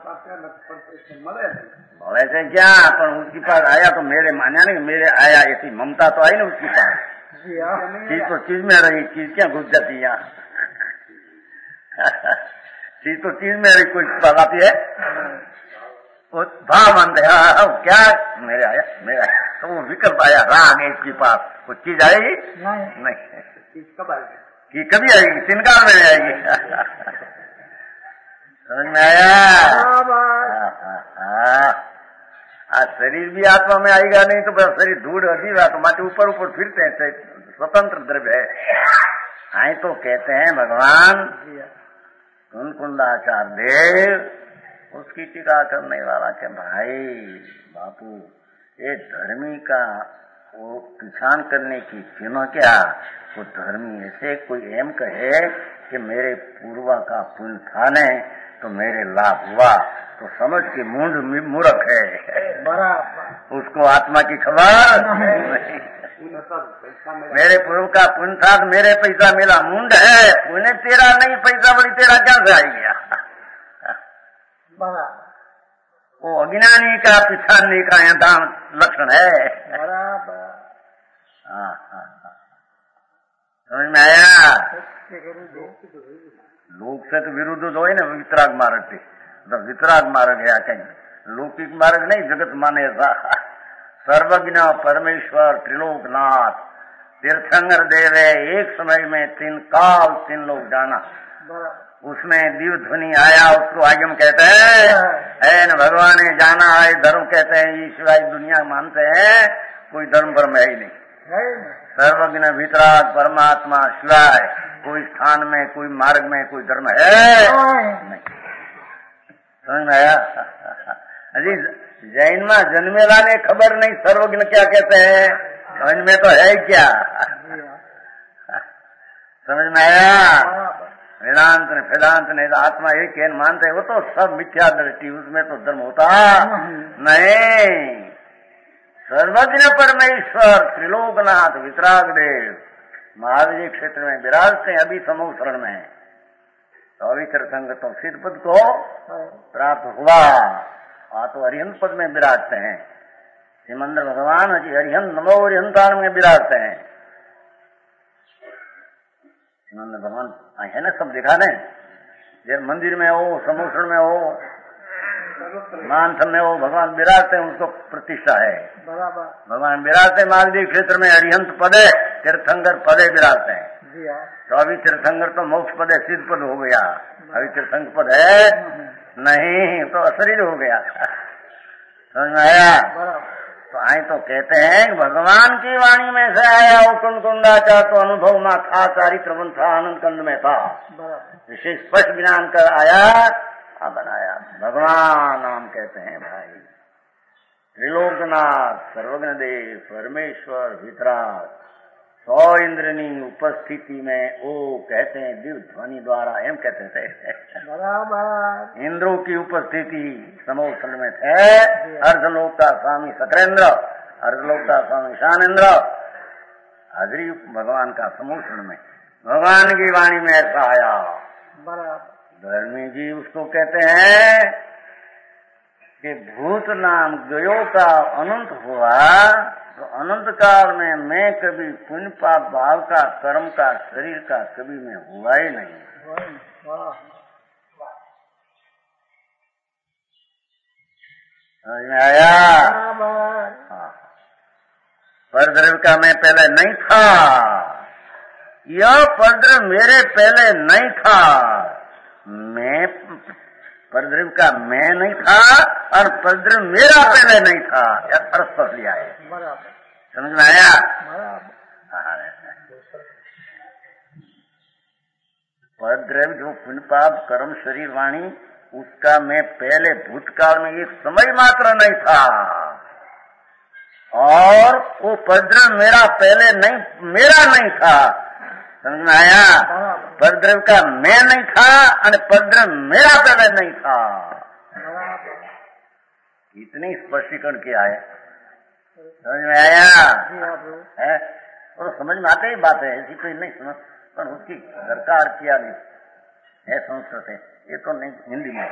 ऐसे क्या, पर उसके पास आया तो मेरे मान्या नहीं, मेरे आया ऐसी ममता तो आई ना उसके पास। चीज तो चीज में रही, चीज क्या घुस जाती यहाँ चीज तो चीज में रही, कोई बात आती है वो भाव मानते हैं क्या मेरे आया तो वो विकल्प आया, राग है इसके पास, वो चीज आएगी नहीं। कि कभी आएगी, तिनकार में आएगी। समझ में आया? शरीर भी आत्मा में आएगा नहीं तो बस शरीर धूड़ अजीब है, तो माटी ऊपर फिरते हैं, स्वतंत्र द्रव्य है। आए तो कहते हैं भगवान कुंकुंडाचार्य देव उसकी टीका करने वाला के भाई बापू ये धर्मी का वो किसान करने की क्यों क्या, वो धर्मी ऐसे कोई एम कहे कि मेरे पूर्वा का पुण्य था ने तो मेरे लाभ हुआ, तो समझ के मूर्ख है। उसको आत्मा की खबर नहीं। मेरे पूर्व का पुण्य था तो मेरे पैसा मिला, मुंड है, पुण्य तेरा नहीं, पैसा बड़ी तेरा क्या से आई गया? वो अज्ञानी का पिछाड़ने का यहाँ लक्षण है। समझ में आया? लोक से तो विरुद्ध हो ना वितराग मार्ग पे, तो वितराग मार्ग है कहीं लौकिक मार्ग नहीं, जगत माने ऐसा सर्वज्ञ परमेश्वर त्रिलोकनाथ तीर्थंकर देवे एक समय में 3 काल 3 लोग जाना, उसमें दिव्य ध्वनि आया, उसको आगम कहते हैं। न भगवान ने जाना है धर्म कहते हैं, ईश्वर दुनिया मानते हैं, कोई धर्म परम है ही नहीं। सर्वज्ञ वितराग परमात्मा शिवाय कोई स्थान में कोई मार्ग में कोई धर्म है नहीं। समझ में आया? अजी जैन में जन्मेला ने खबर नहीं सर्वज्ञ क्या कहते हैं, समझ में तो है क्या? समझ में आया? वेदांत ने आत्मा एक है मानते, वो तो सब मिथ्या दृष्टि, उसमें तो धर्म होता नहीं। सर्वज्ञ परमेश्वर त्रिलोकनाथ वितराग देव महावीर जी क्षेत्र में विराजते हैं, अभी समूह शरण में, तो अवितर संग तो सिद्ध पद को प्राप्त हुआ, तो अरिहंत पद में विराजते हैं। सिमंदर भगवान जी अरिहंत नमो अरिहंतान में विराजते हैं। सिमंदर भगवान है ना, सब दिखा दें, जब मंदिर में हो, समूह शरण में हो, मानसम में हो, भगवान विराजते हैं, उसको प्रतिष्ठा है। भगवान विराजते महावीर क्षेत्र में अरिहंत पदे तीर्थंकर पदे विराजते हैं। तो अभी तीर्थंकर तो मोक्ष पद है, सिद्ध पद हो गया, अभी तीर्थंकर पद है नहीं तो अशरीर हो गया। समझ में आया? बराबर। तो आई तो कहते हैं कि भगवान की वाणी में से आया वो कुंडाचा तो अनुभव में था, चारित्र वन था, आनंद कंद में था, बराबर। विशेष स्पष्ट ज्ञान कर आया बनाया। भगवान नाम कहते हैं भाई, त्रिलोकनाथ, सर्वज्ञ देव, परमेश्वर, वितराग, 100 इंद्रनी उपस्थिति में वो कहते हैं दिव्य ध्वनि द्वारा, एम कहते थे बराबर। इंद्रों की उपस्थिति समोसल में थे। अर्धलोक का स्वामी सकरेंद्र, अर्धलोक का स्वामी शानेन्द्र, हाजरी भगवान का समोसल में भगवान की वाणी में ऐसा आया। बराबर। धर्मी जी उसको कहते हैं कि भूत नाम गयो का अनंत हुआ, तो अनंत काल में मैं कभी पुण्य पाप भाव का, कर्म का, शरीर का कभी मैं हुआ ही नहीं। समझ में आया? परद्रव्य का मैं पहले नहीं था, यह परद्रव्य मेरे पहले नहीं था। मैं परद्रव्य का मैं नहीं था और परद्रव्य मेरा पहले नहीं था, यह परस्पर लिया है। समझ में आया? परद्रव्य जो पुण्य पाप कर्म शरीर वाणी, उसका मैं पहले भूतकाल में एक समय मात्र नहीं था, और वो परद्रव्य मेरा पहले नहीं, मेरा नहीं था। समझ में आया? परद्रव्य का मैं नहीं था और परद्रव्य मेरा पहले नहीं था। इतनी स्पष्टीकरण किया है। समझ में आया? है और समझ में आते ही बात है, ऐसी कोई नहीं समझ, पर उसकी दरकार किया नहीं है संस्कृत है, ये तो नहीं हिंदी में।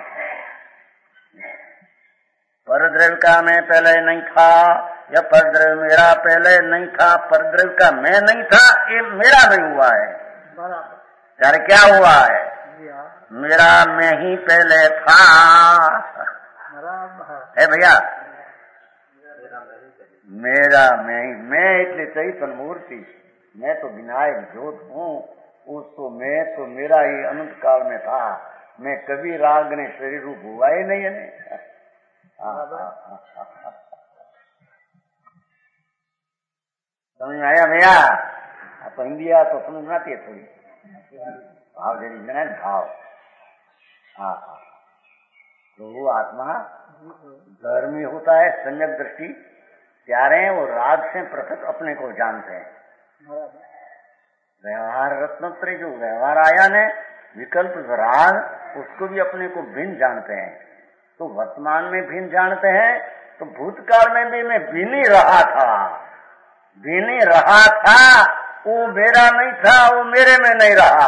परद्रव्य का मैं पहले नहीं था, या परद्रव्य मेरा पहले नहीं था, परद्रव्य का मैं नहीं था, ये मेरा नहीं हुआ है। यार क्या हुआ है? मेरा मैं ही पहले था है भैया। मेरा मैं એટલે चैतन्य मूर्ति, मैं तो विनायक ज्योत हूँ, उसको मैं तो मेरा ही अनंत काल में था, मैं कभी राग ने शरीर रूप हुआ ही नहीं है। समझ में आया भैया? आप हिंदी आ तो समझ में आती है थोड़ी, भाव जरी जना भाव। हाँ, तो वो आत्मा धर्मी होता है, सम्यक दृष्टि प्यारे, वो राग से पृथक अपने को जानते हैं। व्यवहार रत्नोत्तरी जो व्यवहार आया ने विकल्प राग, उसको भी अपने को भिन्न जानते हैं। तो वर्तमान में भिन्न जानते हैं, तो भूतकाल में भी मैं भिन्न ही रहा था, भिन्न ही रहा था। वो मेरा नहीं था, वो मेरे में नहीं रहा।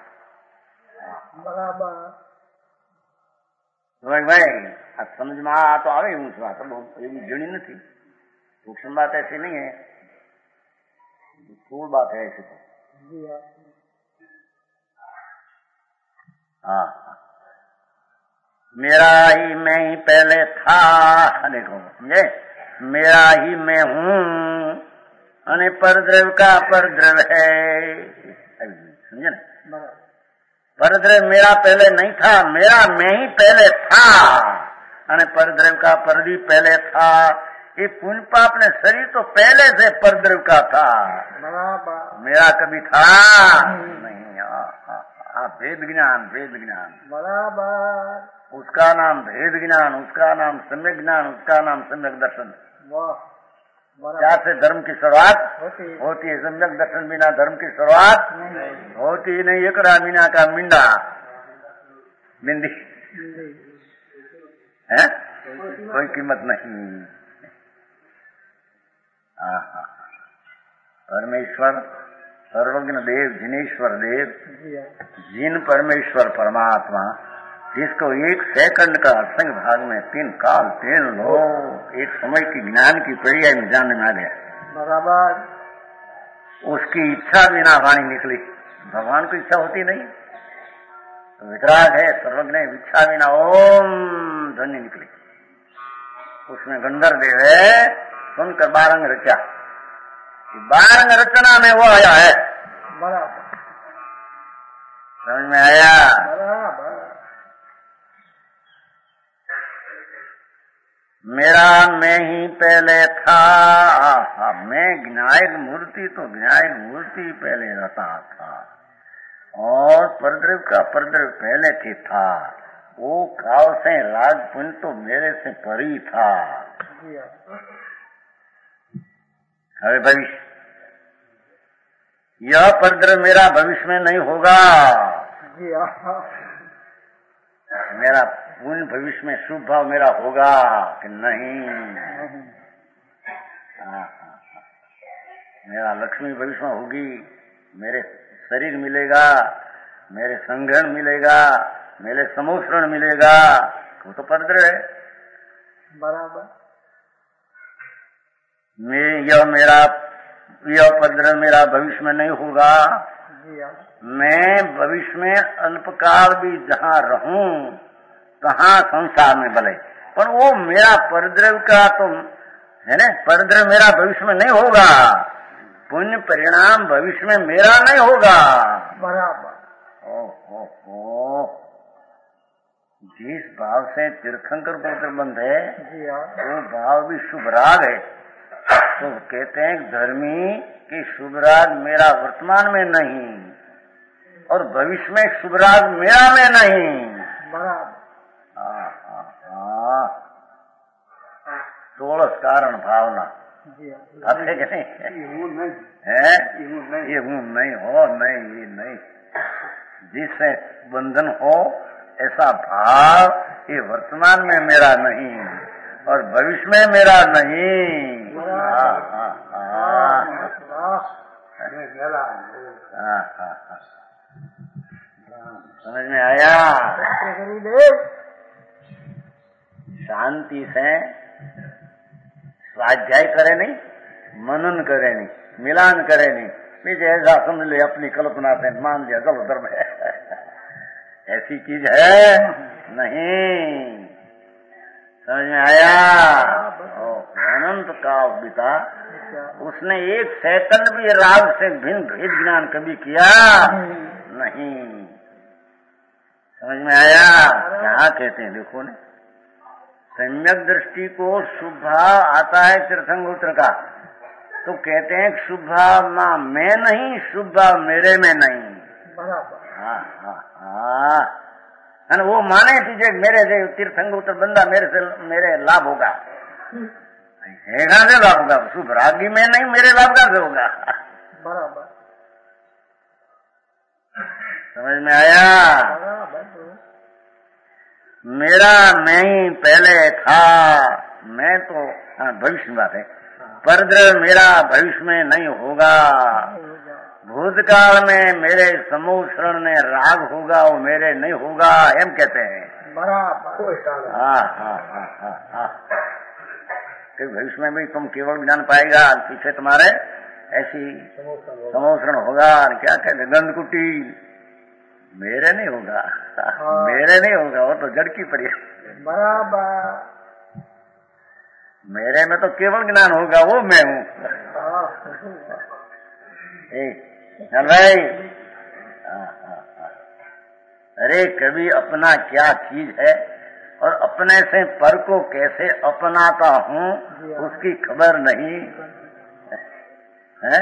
भाई अब समझ में आ तो आवे, तो बहुत जड़ी नहीं, सूक्ष्म बात ऐसी नहीं है, स्थूल बात है ऐसी तो। हाँ, मेरा ही मैं ही पहले था, देखो समझे, मेरा ही मैं हूँ, अने परद्रव्य का परद्रव्य है, समझे ना? परद्रव्य मेरा पहले नहीं था, मेरा मैं ही पहले था, अने परद्रव्य का परदी पहले था। ये पुण्य पाप ने शरीर तो पहले से परद्रव्य का था, मेरा कभी था नहीं। भेद ज्ञान, भेद ज्ञान बराबर, उसका नाम भेद ज्ञान, उसका नाम सम्यक ज्ञान, उसका नाम सम्यक दर्शन। क्या से धर्म की शुरुआत होती है? सम्यक दर्शन बिना धर्म की शुरुआत होती नहीं। एकरा मीना का मिंडा बिंदी है, कोई कीमत नहीं। परमेश्वर सर्वज्ञ देव, जिनेश्वर देव, जिन परमेश्वर परमात्मा, जिसको एक सेकंड का असंग भाग में 3 काल 3 लोग एक समय की ज्ञान की प्रक्रिया में जानने में आ गया बराबर, उसकी इच्छा बिना वाणी निकली। भगवान को इच्छा होती नहीं, तो वितराग है, सर्वज्ञ है, इच्छा बिना ओम ध्वनि निकली। उसमें गंधर्व देव है, सुनकर 12 अंग रचा, 12 अंग रचना में वो आया है बराबर। समझ में आया? मेरा मैं ही पहले था। मैं ज्ञायक मूर्ति तो ज्ञायक मूर्ति पहले रहता था और परद्रव का परद्रव पहले से था। वो काल से राग पुण्य तो मेरे से परी था। अरे भविष्य यह परद्रव मेरा भविष्य में नहीं होगा। मेरा पुण्य भविष्य में शुभ भाव मेरा होगा कि नहीं? मेरा लक्ष्मी भविष्य में होगी, मेरे शरीर मिलेगा, मेरे संग्रहण मिलेगा, मेरे समोषण मिलेगा, वो तो परद्रव है। बराबर। यह परद्रव मेरा भविष्य में नहीं होगा। मैं भविष्य में अल्पकाल भी जहाँ रहूं तहाँ संसार में भले, पर वो मेरा परद्रव का तो है ना, परद्रव मेरा भविष्य में नहीं होगा। पुण्य परिणाम भविष्य में मेरा नहीं होगा। बराबर। ओ जिस भाव से तीर्थंकर गोत्र बंध है वो भाव भी शुभ राग है। तो कहते हैं धर्मी कि शुभ राग मेरा वर्तमान में नहीं और भविष्य में शुभ राग मेरा में नहीं। बराबर। 16 कारण भावना है कि नहीं? है ये हूँ नहीं हो, नहीं ये नहीं, जिससे बंधन हो ऐसा भाव ये वर्तमान में मेरा नहीं और भविष्य में मेरा नहीं। समझ में आया? शांति से स्वाध्याय करे नहीं, मनन करे नहीं, मिलान करे नहीं, पीछे ऐसा समझ ले अपनी कल्पना से मान लिया चलो धर्म है। ऐसी चीज है नहीं। समझ में आया? अनंत काल बीता, उसने एक सेकंड भी राग से भिन्न भेद ज्ञान कभी किया नहीं। समझ में आया? क्या कहते हैं देखो ने, सम्यक दृष्टि को शुभ भाव आता है तीर्थंकर का, तो कहते हैं शुभ भाव मैं नहीं, शुभ भाव मेरे में नहीं। हाँ, वो माने तुझे मेरे से तीर्थंकर बंदा मेरे लाभ होगा, से लाभ होगा, शुभ रागी में नहीं, मेरे लाभ का से होगा। बराबर। समझ में आया? मेरा मैं ही पहले था, मैं तो भविष्य में बात है, परद्रव मेरा भविष्य में नहीं होगा। भूतकाल में मेरे समूह शरण में राग होगा, वो मेरे नहीं होगा, एम कहते हैं। भविष्य में भी तुम केवल ज्ञान पाएगा, पीछे तुम्हारे ऐसी समूह शरण होगा। क्या कहते गंध कुटी, मेरे नहीं होगा। मेरे नहीं होगा, वो तो जड़ की पड़ी है। बराबर। मेरे में तो केवल ज्ञान होगा, वो मैं हूँ। चल भाई, अरे कभी अपना क्या चीज है और अपने से पर को कैसे अपनाता हूँ उसकी खबर नहीं है।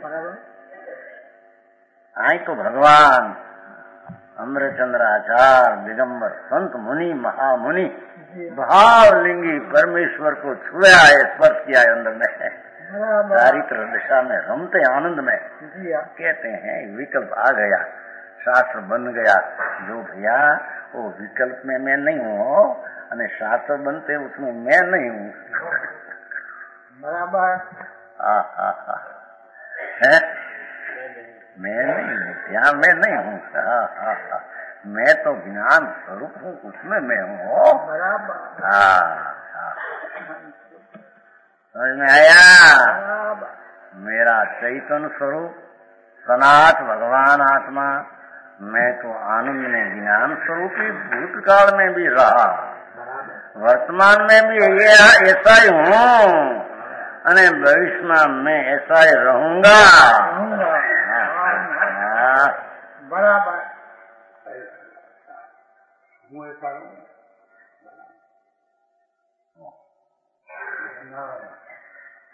आई तो भगवान अमृतचंद्राचार्य दिगंबर संत मुनि महामुनि भावलिंगी परमेश्वर को छुआ है, स्पर्श किया है अंदर में, चारित्र दिशा में रमते आनंद में। कहते हैं विकल्प आ गया, शास्त्र बन गया, जो भैया वो विकल्प में मैं नहीं हूँ और शास्त्र बनते उसमें मैं नहीं हूँ। बराबर। है मैं नहीं हूँ, यहाँ मैं नहीं हूँ। मैं तो ज्ञान स्वरूप हूँ, उसमें मैं हूँ। समझ में आया? मेरा चैतन्य स्वरूप सनाथ भगवान आत्मा, मैं तो आनंद में ज्ञान स्वरूप ही भूतकाल में भी रहा, वर्तमान में भी ये ऐसा ही हूँ अने भविष्य में मैं ऐसा ही रहूंगा। बराबर।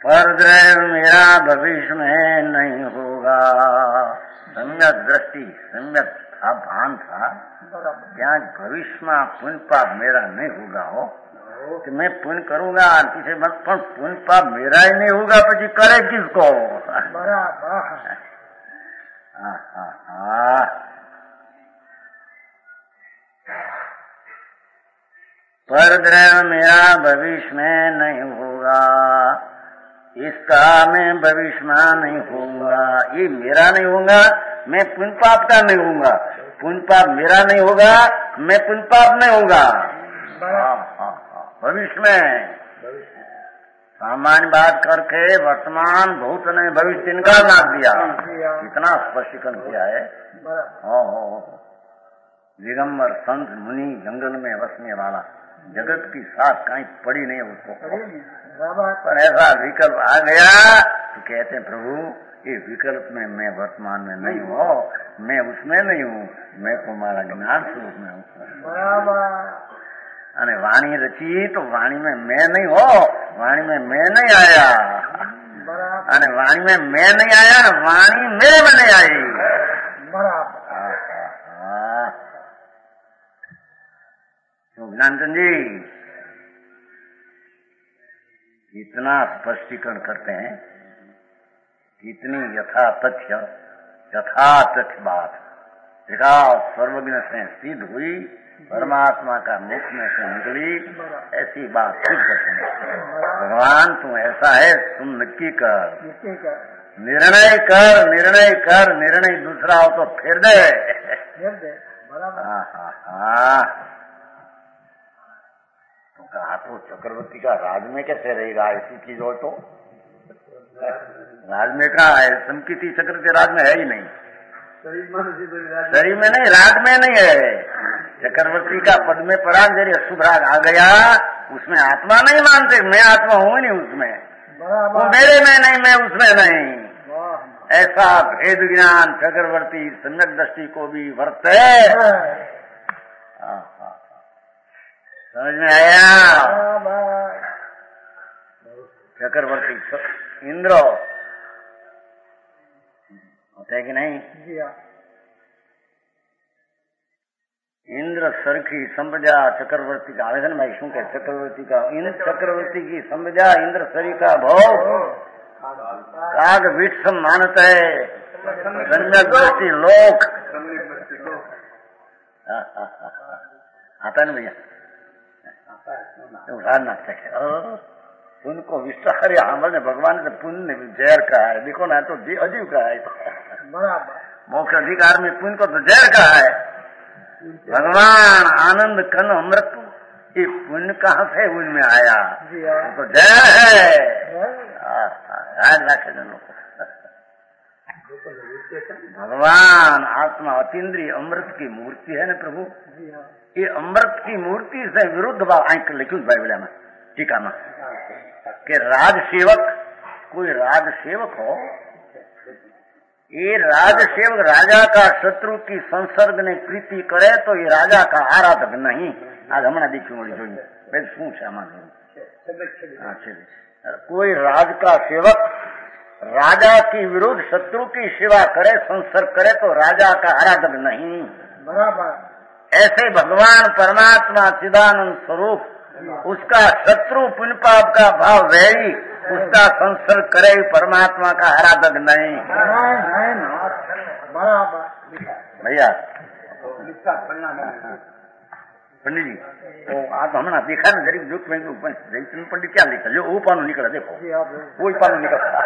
पर द्रव्य मेरा भविष्य में नहीं होगा। सम्यक दृष्टि, सम्यक था, भान था क्या भविष्य में पुण्य पाप मेरा नहीं होगा हो कि मैं पुण्य करूंगा पीछे मत, पर पुण्य पाप मेरा ही नहीं होगा पीछे करे किसको। पर द्रव्य मेरा भविष्य में नहीं होगा, इसका मैं भविष्य में नहीं होऊंगा। ये मेरा नहीं होगा, मैं पुण्य पाप का नहीं होऊंगा। पुण्य पाप मेरा नहीं होगा, मैं पुण्य पाप नहीं होगा भविष्य में। सामान्य बात करके वर्तमान भूत ने भविष्य इनका नाम दिया, इतना स्पष्टीकरण किया है। दिगंबर संत मुनि जंगल में बसने वाला, जगत की साथ कहीं पड़ी नहीं उसको, पर ऐसा विकल्प आ गया तो कहते हैं प्रभु ये विकल्प में मैं वर्तमान में नहीं हूँ, मैं उसमें नहीं हूँ, मैं तुम्हारा ज्ञान स्वरूप में हूँ। अरे वाणी रची तो वाणी में मैं नहीं हो, वाणी में मैं नहीं आया, अरे वाणी में मैं नहीं आया, वाणी मेरे में नहीं आई। ज्ञानचंद जी इतना स्पष्टीकरण करते हैं, इतनी यथातथ्य बात देखा सर्वज्ञ से सिद्ध हुई, परमात्मा का मुख में से निकली, ऐसी बात सिद्ध करते हैं। भगवान तुम ऐसा है, तुम नक्की कर, निर्णय कर, निर्णय कर, निर्णय दूसरा हो तो फिर दे। कहा तो चक्रवर्ती का राज में कैसे रहेगा, ऐसी चीज हो तो राज में कहा है, संकिति चक्रवर्ती राज में है ही नहीं, शरीर में नहीं, राज में नहीं है। चक्रवर्ती का पद में पड़ा, जरिए सुभराग आ गया, उसमें आत्मा नहीं मानते, मैं आत्मा हूँ नहीं उसमें, वो मेरे में नहीं, मैं उसमें नहीं। ऐसा भेद ज्ञान चक्रवर्ती सम्यक दृष्टि को भी वर्ते। समझ में आया? चक्रवर्ती इंद्र होते है कि नहीं? इंद्र सरखी संबजा चक्रवर्ती का आवेदन भाई शू के चक्रवर्ती का इंद्र चक्रवर्ती की संबजा इंद्र सरी का भोग काग विठ मानत है सम्यक दृष्टि लोक आता ना भैया उड़ाना चाहिए उनको विस्तार हमने भगवान ने पुण्य ने जहर कहा है, देखो ना तो अजीब कहा है, मोक्ष अधिकार में पुण्य को तो जहर कहा है। भगवान आनंद कन अमृत, ये पुण्य कहाँ से उनमें आया, तो जहर है। याद रखे जनों को, भगवान आत्मा अतीन्द्रिय अमृत की मूर्ति है ना प्रभु, ये अमृत की मूर्ति से विरुद्ध भाव आंख लिखी बाइबल में टीका में कि राज सेवक, कोई राज सेवक हो, ये राज सेवक राजा का शत्रु की संसर्ग ने प्रीति करे तो ये राजा का आराधक नहीं। आज हमने देखी मोड़ी जोई शू कोई राज का सेवक राजा की विरुद्ध शत्रु की सेवा करे, संसर्ग करे तो राजा का आराधक नहीं। बराबर ऐसे भगवान परमात्मा चिदानंद स्वरूप, उसका शत्रु पुण्य पाप का भाव वैरी, उसका संसर्ग करे परमात्मा का आराधक नहीं। भैया पंडित जी तो आप हमने देखा ना जरिए जो जैसन पंडित क्या लिखा, जो वो पानो निकला, देखो वो पानो निकला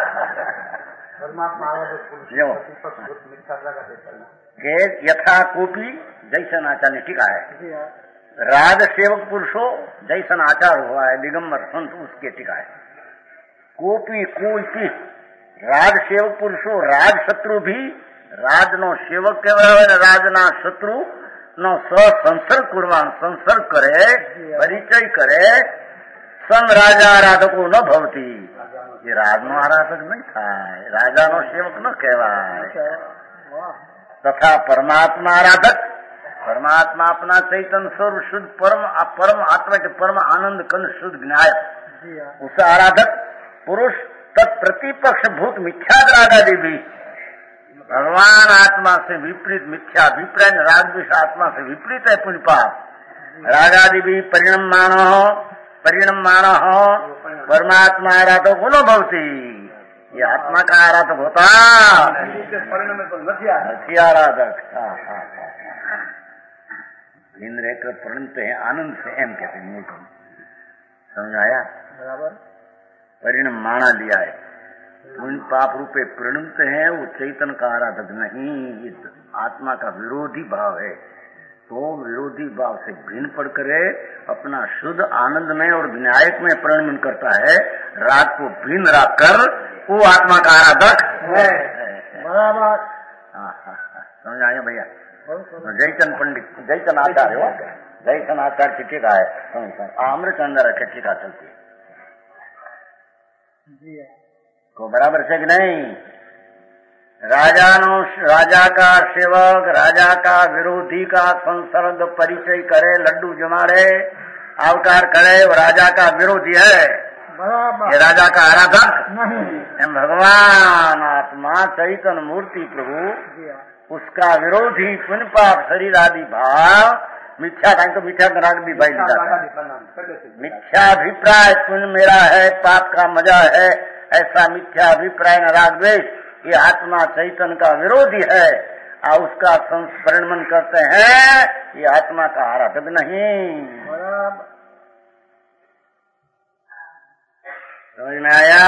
यथा कोपी जैसन आचार्य टीका है, राज सेवक पुरुषो जैसन आचार हुआ है दिगंबर संत उसके टीका है। कोपी कोई राज सेवक पुरुषो, राज शत्रु भी राज नो सेवक के राज ना शत्रु नो संसर्ग कुर्बान, संसर्ग करे, परिचय करे, सन राजा आराधको न भवती, ये राज नो आराधक नहीं था, राजा नो सेवक न कहवाय। तथा परमात्मा आराधक, परमात्मा अपना चैतन्य स्वरूप शुद्ध परम परम आत्मा के परम आनंद कन शुद्ध ज्ञाय, उस आराधक पुरुष तत्प्रतिपक्ष भूत मिथ्याद रागादि भी भगवान आत्मा से विपरीत मिथ्या अभिप्राय राग द्वेष आत्मा से विपरीत है पुण्य पाप रागादि भी परिणमान हो परमात्मा आराधो गुणो भवती ये आत्मा का आराधक होता નથી आराधक इंद्रिय के परिणत है आनंद से एम कहते हैं समझाया बराबर परिणमाना लिया है पुण्य पाप रूपे परिणत है वो चैतन्य का आराधक नहीं ये आत्मा का विरोधी भाव है तो विरोधी भाव से भिन्न पड़ करे अपना शुद्ध आनंद में और विनायक में परिणमन करता है राग को भिन्न रख कर वो आत्मा का आराधक है बराबर समझ आए भैया जयचंद पंडित जयचंद आचार्य हो जयचंद आचार्य की टीका है अमृतचंद्र की टीका चलती है को बराबर से कि नहीं राजा का सेवक राजा का विरोधी का संसर्ग परिचय करे लड्डू जमाड़े आवकार करे वो राजा का विरोधी है बराबर ये राजा का आराधक नहीं भगवान आत्मा चैतन्य मूर्ति प्रभु उसका विरोधी पुण्य पाप शरीर आदि भाव मिथ्या टाइम तो मिथ्या राग भी भाई मिथ्याभिप्राय पुण्य मेरा है पाप का मजा है ऐसा मिथ्याभिप्राय न राग द्वेष ये आत्मा चैतन्य का विरोधी है और उसका संस्मरण करते हैं ये आत्मा का आराधक नहीं समझ में आया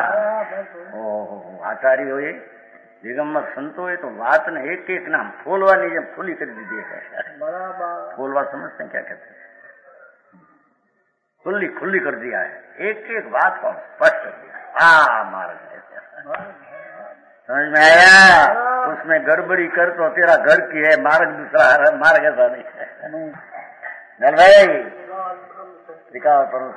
ओह आचार्य हो दिगंबर संतो है तो बात ने एक एक नाम फूलवा ने जब फूली कर दी है फूलवा समझते हैं क्या कहते हैं खुली खुली कर दिया है एक एक बात को स्पष्ट कर दिया मार्ग समझ में आया उसमें गड़बड़ी कर तो तेरा घर की है मार्ग दूसरा मार्ग ऐसा नहीं है नल भाई दिखाओ पर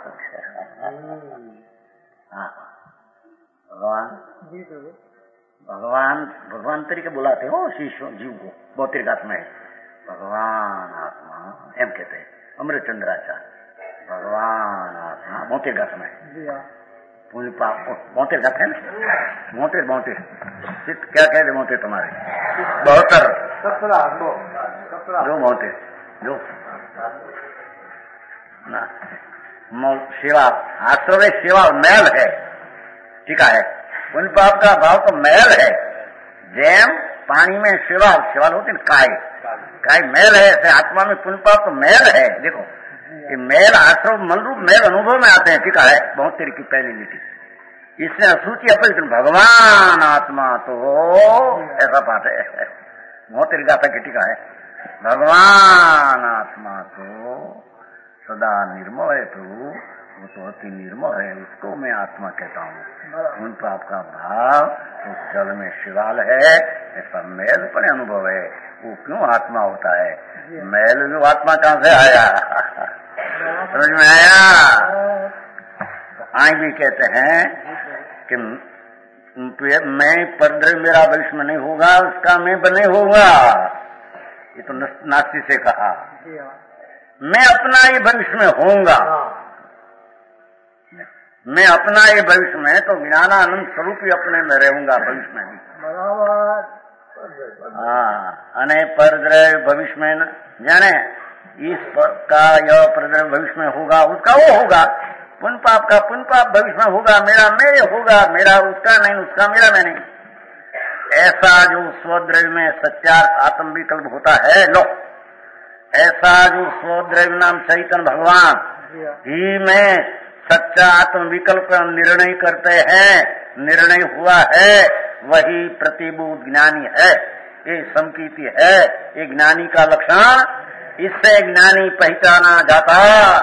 भगवान तरीके बुलाते हो शिष्यों जीव को भौतिक आत्मा है भगवान आत्मा एम कहते हैं अमृतचंद्राचार्य भगवान आत्मा भौतिक आत्मा है पुण्य पाप भौतिक आत्मा है ना भौतिक चित्त क्या कहते भौतिक तुम्हारे 72 जो भौतिक जो ना सेवा आश्रय सेवा मैल है ठीक है पुण्य पाप का भाव तो मैल है जैम पानी में सेवा होती है काय मैल है ऐसे आत्मा में पुण्य पाप तो मैल है देखो ये मैल आश्रम मलरूप मैल अनुभव में आते हैं ठीक है बहुत तेरी की पहली नीति इसमें असूची अपरिचित भगवान आत्मा तो ऐसा बात है बहुत तेरी गाथा की टीका है भगवान आत्मा तो सदा निर्मल है प्रभु वो तो अति निर्मल है उसको मैं आत्मा कहता हूँ उन पाप का भाव उस जल में शिवाल है ऐसा मैल पर अनुभव है वो क्यों आत्मा होता है मैल जो आत्मा कहाँ से आया समझ में आया आई भी कहते हैं कि मैं परद्रव्य मेरा वंश में नहीं होगा उसका मैं बने होगा ये तो नास्ती से कहा मैं अपना ही भविष्य में होऊंगा मैं अपना ही भविष्य में तो ज्ञानानंद स्वरूप ही अपने में रहूंगा भविष्य में अने परद्रव्य भविष्य में जाने इस का यह परद्रव्य भविष्य में होगा उसका वो होगा पुण्य पाप का पुण्य पाप भविष्य में होगा मेरा मेरे होगा मेरा उसका नहीं उसका मेरा मैं नहीं ऐसा जो स्वद्रव्य में सत्यार्थ आत्म विकल्प होता है लो ऐसा जो स्वद्रव्य नाम चैतन्य भगवान ही में सच्चा आत्म विकल्प निर्णय करते हैं निर्णय हुआ है वही प्रतिबोध ज्ञानी है ये संकीर्ति है ये ज्ञानी का लक्षण इससे ज्ञानी पहचाना जाता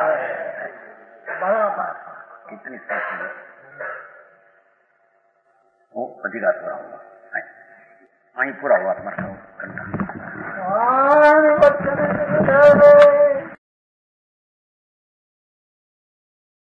कितनी अधिकार पूरा होगा वहीं पूरा हुआ तुम्हारा घंटा